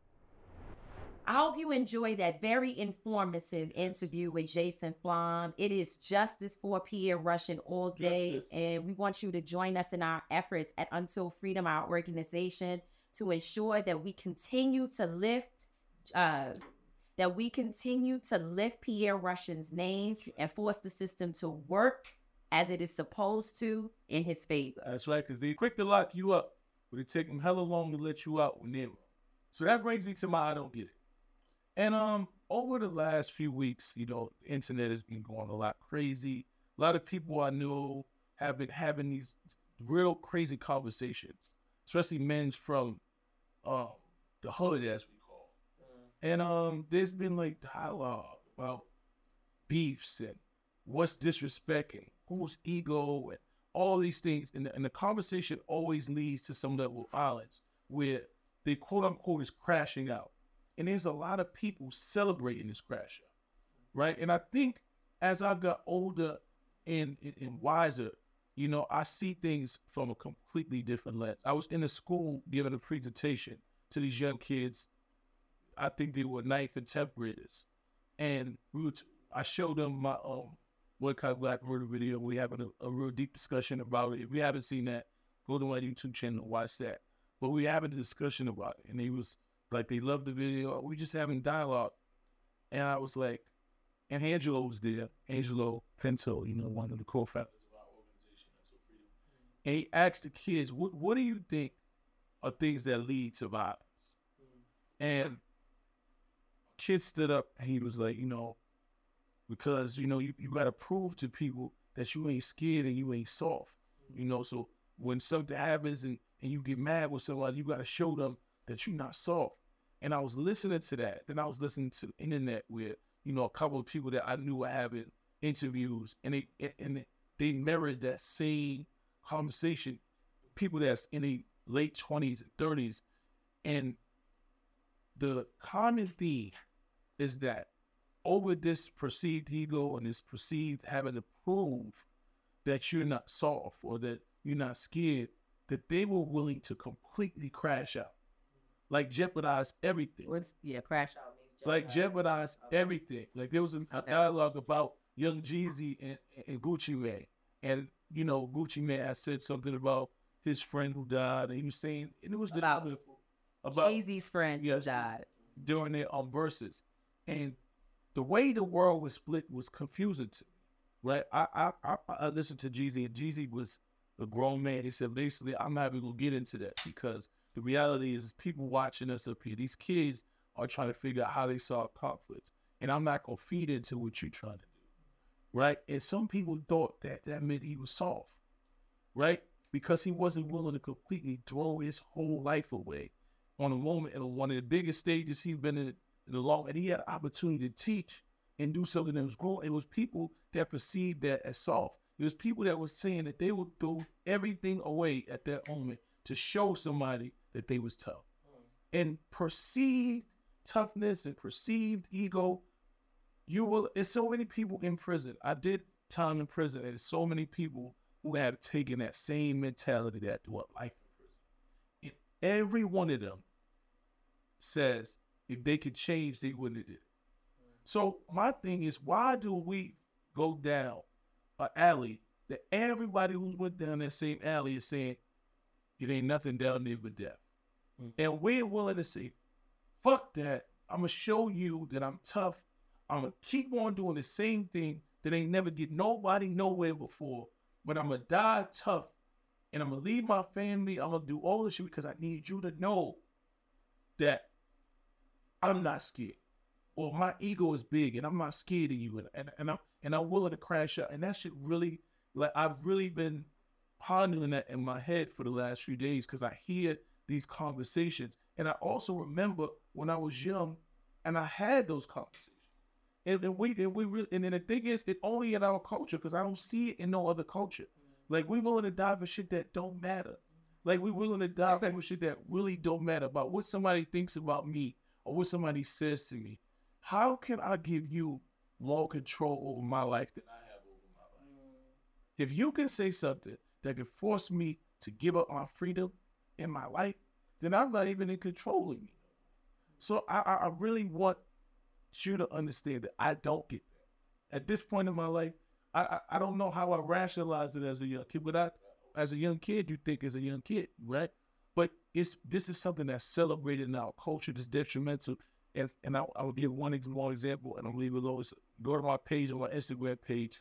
I hope you enjoyed that very informative interview with Jason Flom. It is Justice for Pierre Russian all day, Justice. And we want you to join us in our efforts at Until Freedom, our organization, to ensure that we continue to lift, uh, that we continue to lift Pierre Russian's name and force the system to work as it is supposed to in his favor. That's right, because they're quick to lock you up, but it take them hella long to let you out when they're wrong. So that brings me to my I don't get it. And um, over the last few weeks, you know, the internet has been going a lot crazy. A lot of people I know have been having these real crazy conversations, especially men from uh, the hood, as we call it. And um, there's been like dialogue about beefs and what's disrespecting, whose ego, and all these things. And the, and the conversation always leads to some level of violence where the quote unquote is crashing out. And there's a lot of people celebrating this crash out, right? And I think as I got older and, and, and wiser, you know, I see things from a completely different lens. I was in a school giving a presentation to these young kids. I think they were ninth and tenth graders. And we were t- I showed them my um, Boycott Black Murder video. We having a, a real deep discussion about it. If you haven't seen that, go to my YouTube channel and watch that. But we having a discussion about it. And they was like, they loved the video. We just having dialogue. And I was like, and Angelo was there. Angelo Pinto, you know, one of the co-founders of our organization, Until Freedom. And he asked the kids, what, what do you think are things that lead to violence? And kid stood up and he was like, you know, because, you know, you, you got to prove to people that you ain't scared and you ain't soft, you know? So when something happens and, and you get mad with somebody, you got to show them that you're not soft. And I was listening to that. Then I was listening to the internet where, you know, a couple of people that I knew were having interviews, and they and they mirrored that same conversation. People that's in the late twenties and thirties, and the common theme is that over this perceived ego and this perceived having to prove that you're not soft or that you're not scared, that they were willing to completely crash out, like jeopardize everything. What's yeah, crash out means jeopardize. Like jeopardize everything. Like there was a, a dialogue about Young Jeezy and, and Gucci Mane, and you know Gucci Mane had said something about his friend who died, and he was saying, and it was about, about Jeezy's friend yes, who died during their um verses, and the way the world was split was confusing to me. Right, I I I, I listened to Jeezy, and Jeezy was a grown man. He said basically, I'm not even gonna get into that because the reality is, is people watching us up here. These kids are trying to figure out how they solve conflicts, and I'm not gonna feed into what you're trying to do. Right, and some people thought that that meant he was soft, right, because he wasn't willing to completely throw his whole life away on a moment and on one of the biggest stages he's been in, in a long, and he had an opportunity to teach and do something that was growing. It was people that perceived that as soft. It was people that were saying that they would throw everything away at that moment to show somebody that they was tough. Mm. And perceived toughness and perceived ego, you will, there's so many people in prison. I did time in prison, and there's so many people who have taken that same mentality that what life in prison. And every one of them says if they could change, they wouldn't have did it. So my thing is, why do we go down an alley that everybody who's went down that same alley is saying it ain't nothing down there but death? Mm-hmm. And we're willing to say, fuck that. I'm going to show you that I'm tough. I'm going to keep on doing the same thing that ain't never get nobody nowhere before. But I'm going to die tough. And I'm going to leave my family. I'm going to do all this shit because I need you to know that I'm not scared. Or my ego is big and I'm not scared of you. And, and, and, I'm, and I'm willing to crash out. And that shit really, like, I've really been pondering that in my head for the last few days because I hear these conversations. And I also remember when I was young and I had those conversations. And, and we and we really, and then the thing is, it only in our culture because I don't see it in no other culture. Like, we willing to die for shit that don't matter. Like, we willing to die for shit that really don't matter about what somebody thinks about me or what somebody says to me. How can I give you more control over my life than I have over my life? If you can say something that can force me to give up my freedom in my life, then I'm not even in control of you. So I, I really want you to understand that I don't get that. At this point in my life, I, I, I don't know how I rationalize it as a young kid, but I, as a young kid, you think as a young kid, right? But it's this is something that's celebrated in our culture, that's detrimental. And, and I, I will give one more example, and I'll leave it alone. Go to my page, on my Instagram page.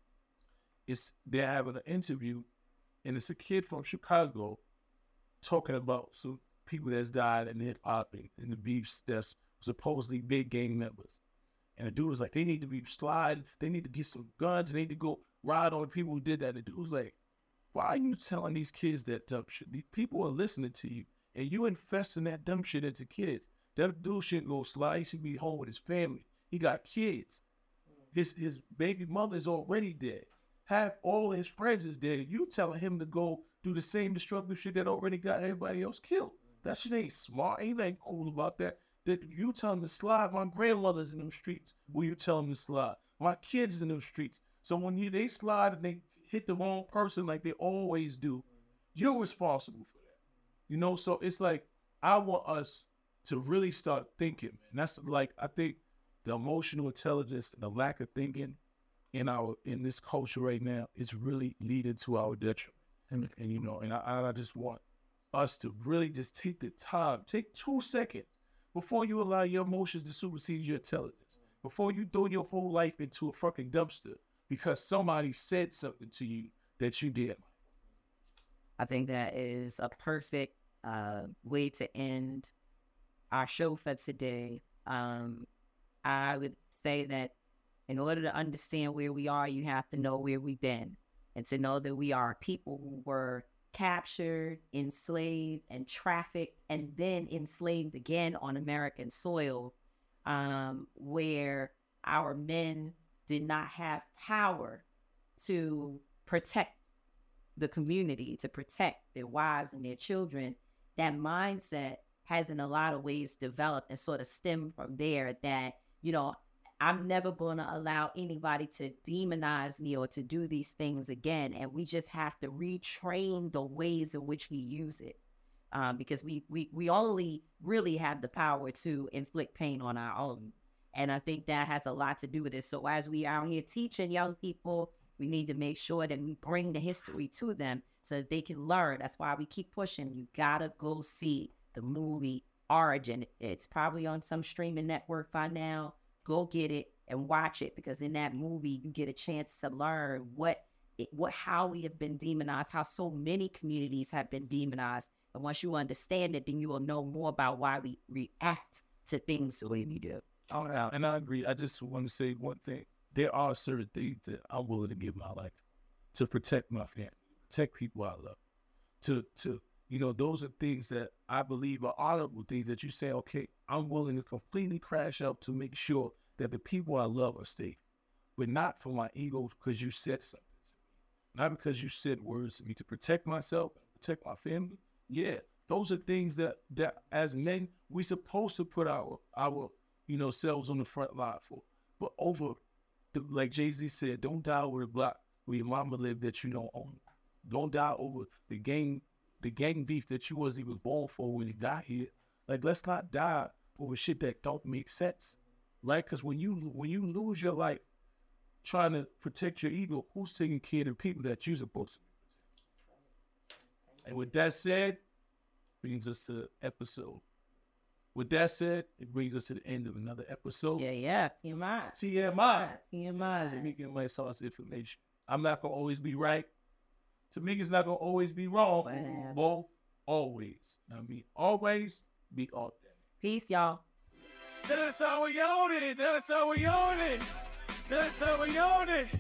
It's they're having an interview, and it's a kid from Chicago talking about some people that's died in hip hop and the beefs that's supposedly big gang members. And the dude was like, they need to be sliding, they need to get some guns, they need to go ride on the people who did that. And the dude was like, why are you telling these kids that dumb shit? These people are listening to you, and you infesting that dumb shit into kids. That dude shouldn't go slide. He should be home with his family. He got kids. His his baby mother is already dead. Half all his friends is dead. You telling him to go do the same destructive shit that already got everybody else killed. That shit ain't smart. Ain't nothing cool about that. That you tell him to slide. My grandmother's in them streets. Will you tell him to slide? My kids in them streets. So when you they slide and they hit the wrong person like they always do, you're responsible for that. You know, so it's like I want us to really start thinking, man. That's like, I think the emotional intelligence and the lack of thinking in our, in this culture right now is really leading to our detriment. And, and you know, and I, I just want us to really just take the time, take two seconds before you allow your emotions to supersede your intelligence, before you throw your whole life into a fucking dumpster because somebody said something to you that you did. I think that is a perfect uh, way to end our show for today. Um, I would say that in order to understand where we are, you have to know where we've been, and to know that we are people who were captured, enslaved, and trafficked, and then enslaved again on American soil, um, where our men did not have power to protect the community, to protect their wives and their children. That mindset has in a lot of ways developed and sort of stemmed from there, that, you know, I'm never going to allow anybody to demonize me or to do these things again. And we just have to retrain the ways in which we use it, um, because we, we, we only really have the power to inflict pain on our own. And I think that has a lot to do with it. So as we out here teaching young people, we need to make sure that we bring the history to them so that they can learn. That's why we keep pushing. You gotta go see the movie Origin. It's probably on some streaming network by now. Go get it and watch it, because in that movie you get a chance to learn what it, what how we have been demonized, how so many communities have been demonized. And once you understand it, then you will know more about why we react to things the way we do. Oh, and I agree. I just want to say one thing. There are certain things that I'm willing to give my life to protect my family, protect people I love. To, to you know, those are things that I believe are honorable things that you say, okay, I'm willing to completely crash out to make sure that the people I love are safe, but not for my ego, because you said something to me, not because you said words to me, to protect myself, protect my family. Yeah, those are things that, that as men, we supposed to put our, our, you know, selves on the front line for. But over, the, like Jay-Z said, don't die over the block where your mama lived that you don't own. Don't die over the gang, the gang beef that you wasn't even born for when you got here. Like, let's not die over shit that don't make sense, right? Because when you when you lose your life trying to protect your ego, who's taking care of the people that you're supposed to protect? And with that said, brings us to the episode. With that said, it brings us to the end of another episode. Yeah, yeah. T M I. T M I. T M I. Tamika might source information. I'm not going to always be right. Tamika's not going to always be wrong. Wow. Both, always. I mean, always be authentic. Peace, y'all. That's how we own it. That's how we own it. That's how we own it.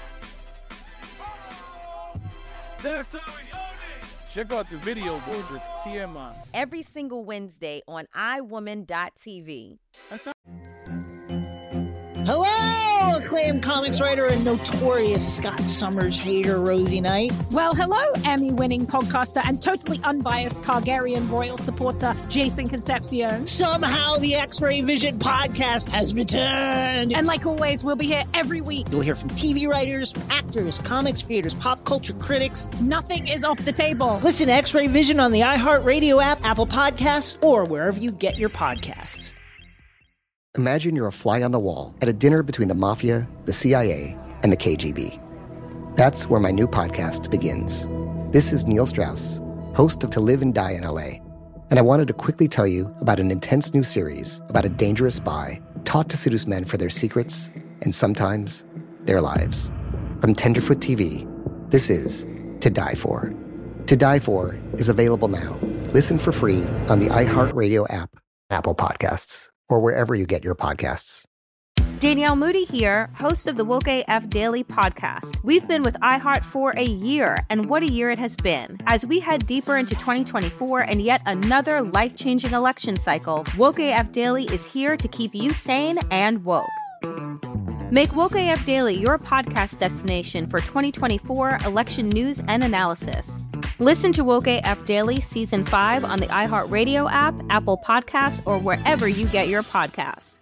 That's how we own it. Check out the video board with T M I. Every single Wednesday on i woman dot t v. Hello, acclaimed comics writer and notorious Scott Summers hater, Rosie Knight. Well, hello, Emmy-winning podcaster and totally unbiased Targaryen royal supporter, Jason Concepcion. Somehow the X-Ray Vision podcast has returned. And like always, we'll be here every week. You'll hear from T V writers, actors, comics creators, pop culture critics. Nothing is off the table. Listen to X-Ray Vision on the iHeartRadio app, Apple Podcasts, or wherever you get your podcasts. Imagine you're a fly on the wall at a dinner between the mafia, the C I A, and the K G B. That's where my new podcast begins. This is Neil Strauss, host of To Live and Die in L A, and I wanted to quickly tell you about an intense new series about a dangerous spy taught to seduce men for their secrets and sometimes their lives. From Tenderfoot T V, this is To Die For. To Die For is available now. Listen for free on the iHeartRadio app, Apple Podcasts, or wherever you get your podcasts. Danielle Moody here, host of the Woke A F Daily podcast. We've been with iHeart for a year, and what a year it has been. As we head deeper into twenty twenty-four and yet another life-changing election cycle, Woke A F Daily is here to keep you sane and woke. Make Woke A F Daily your podcast destination for twenty twenty-four election news and analysis. Listen to Woke A F Daily Season five on the iHeartRadio app, Apple Podcasts, or wherever you get your podcasts.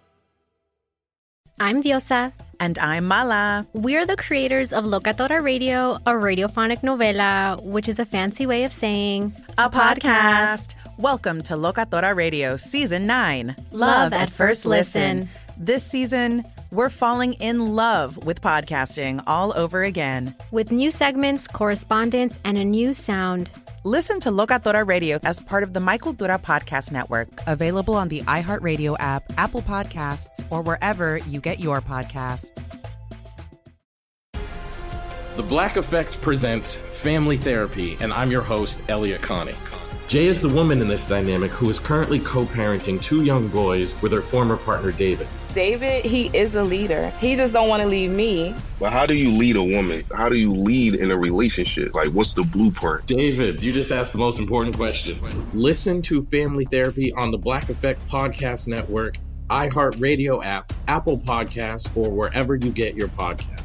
I'm Diosa. And I'm Mala. We're the creators of Locatora Radio, a radiophonic novela, which is a fancy way of saying a podcast. Welcome to Locatora Radio Season nine. Love, Love at First Listen. listen. This season, we're falling in love with podcasting all over again. With new segments, correspondence, and a new sound. Listen to Locatora Radio as part of the My Cultura Podcast Network. Available on the iHeartRadio app, Apple Podcasts, or wherever you get your podcasts. The Black Effect presents Family Therapy, and I'm your host, Elliot Connie. Jay is the woman in this dynamic who is currently co-parenting two young boys with her former partner, David. David, he is a leader. He just don't want to leave me. But how do you lead a woman? How do you lead in a relationship? Like, what's the blueprint? David, you just asked the most important question. Listen to Family Therapy on the Black Effect Podcast Network, iHeartRadio app, Apple Podcasts, or wherever you get your podcasts.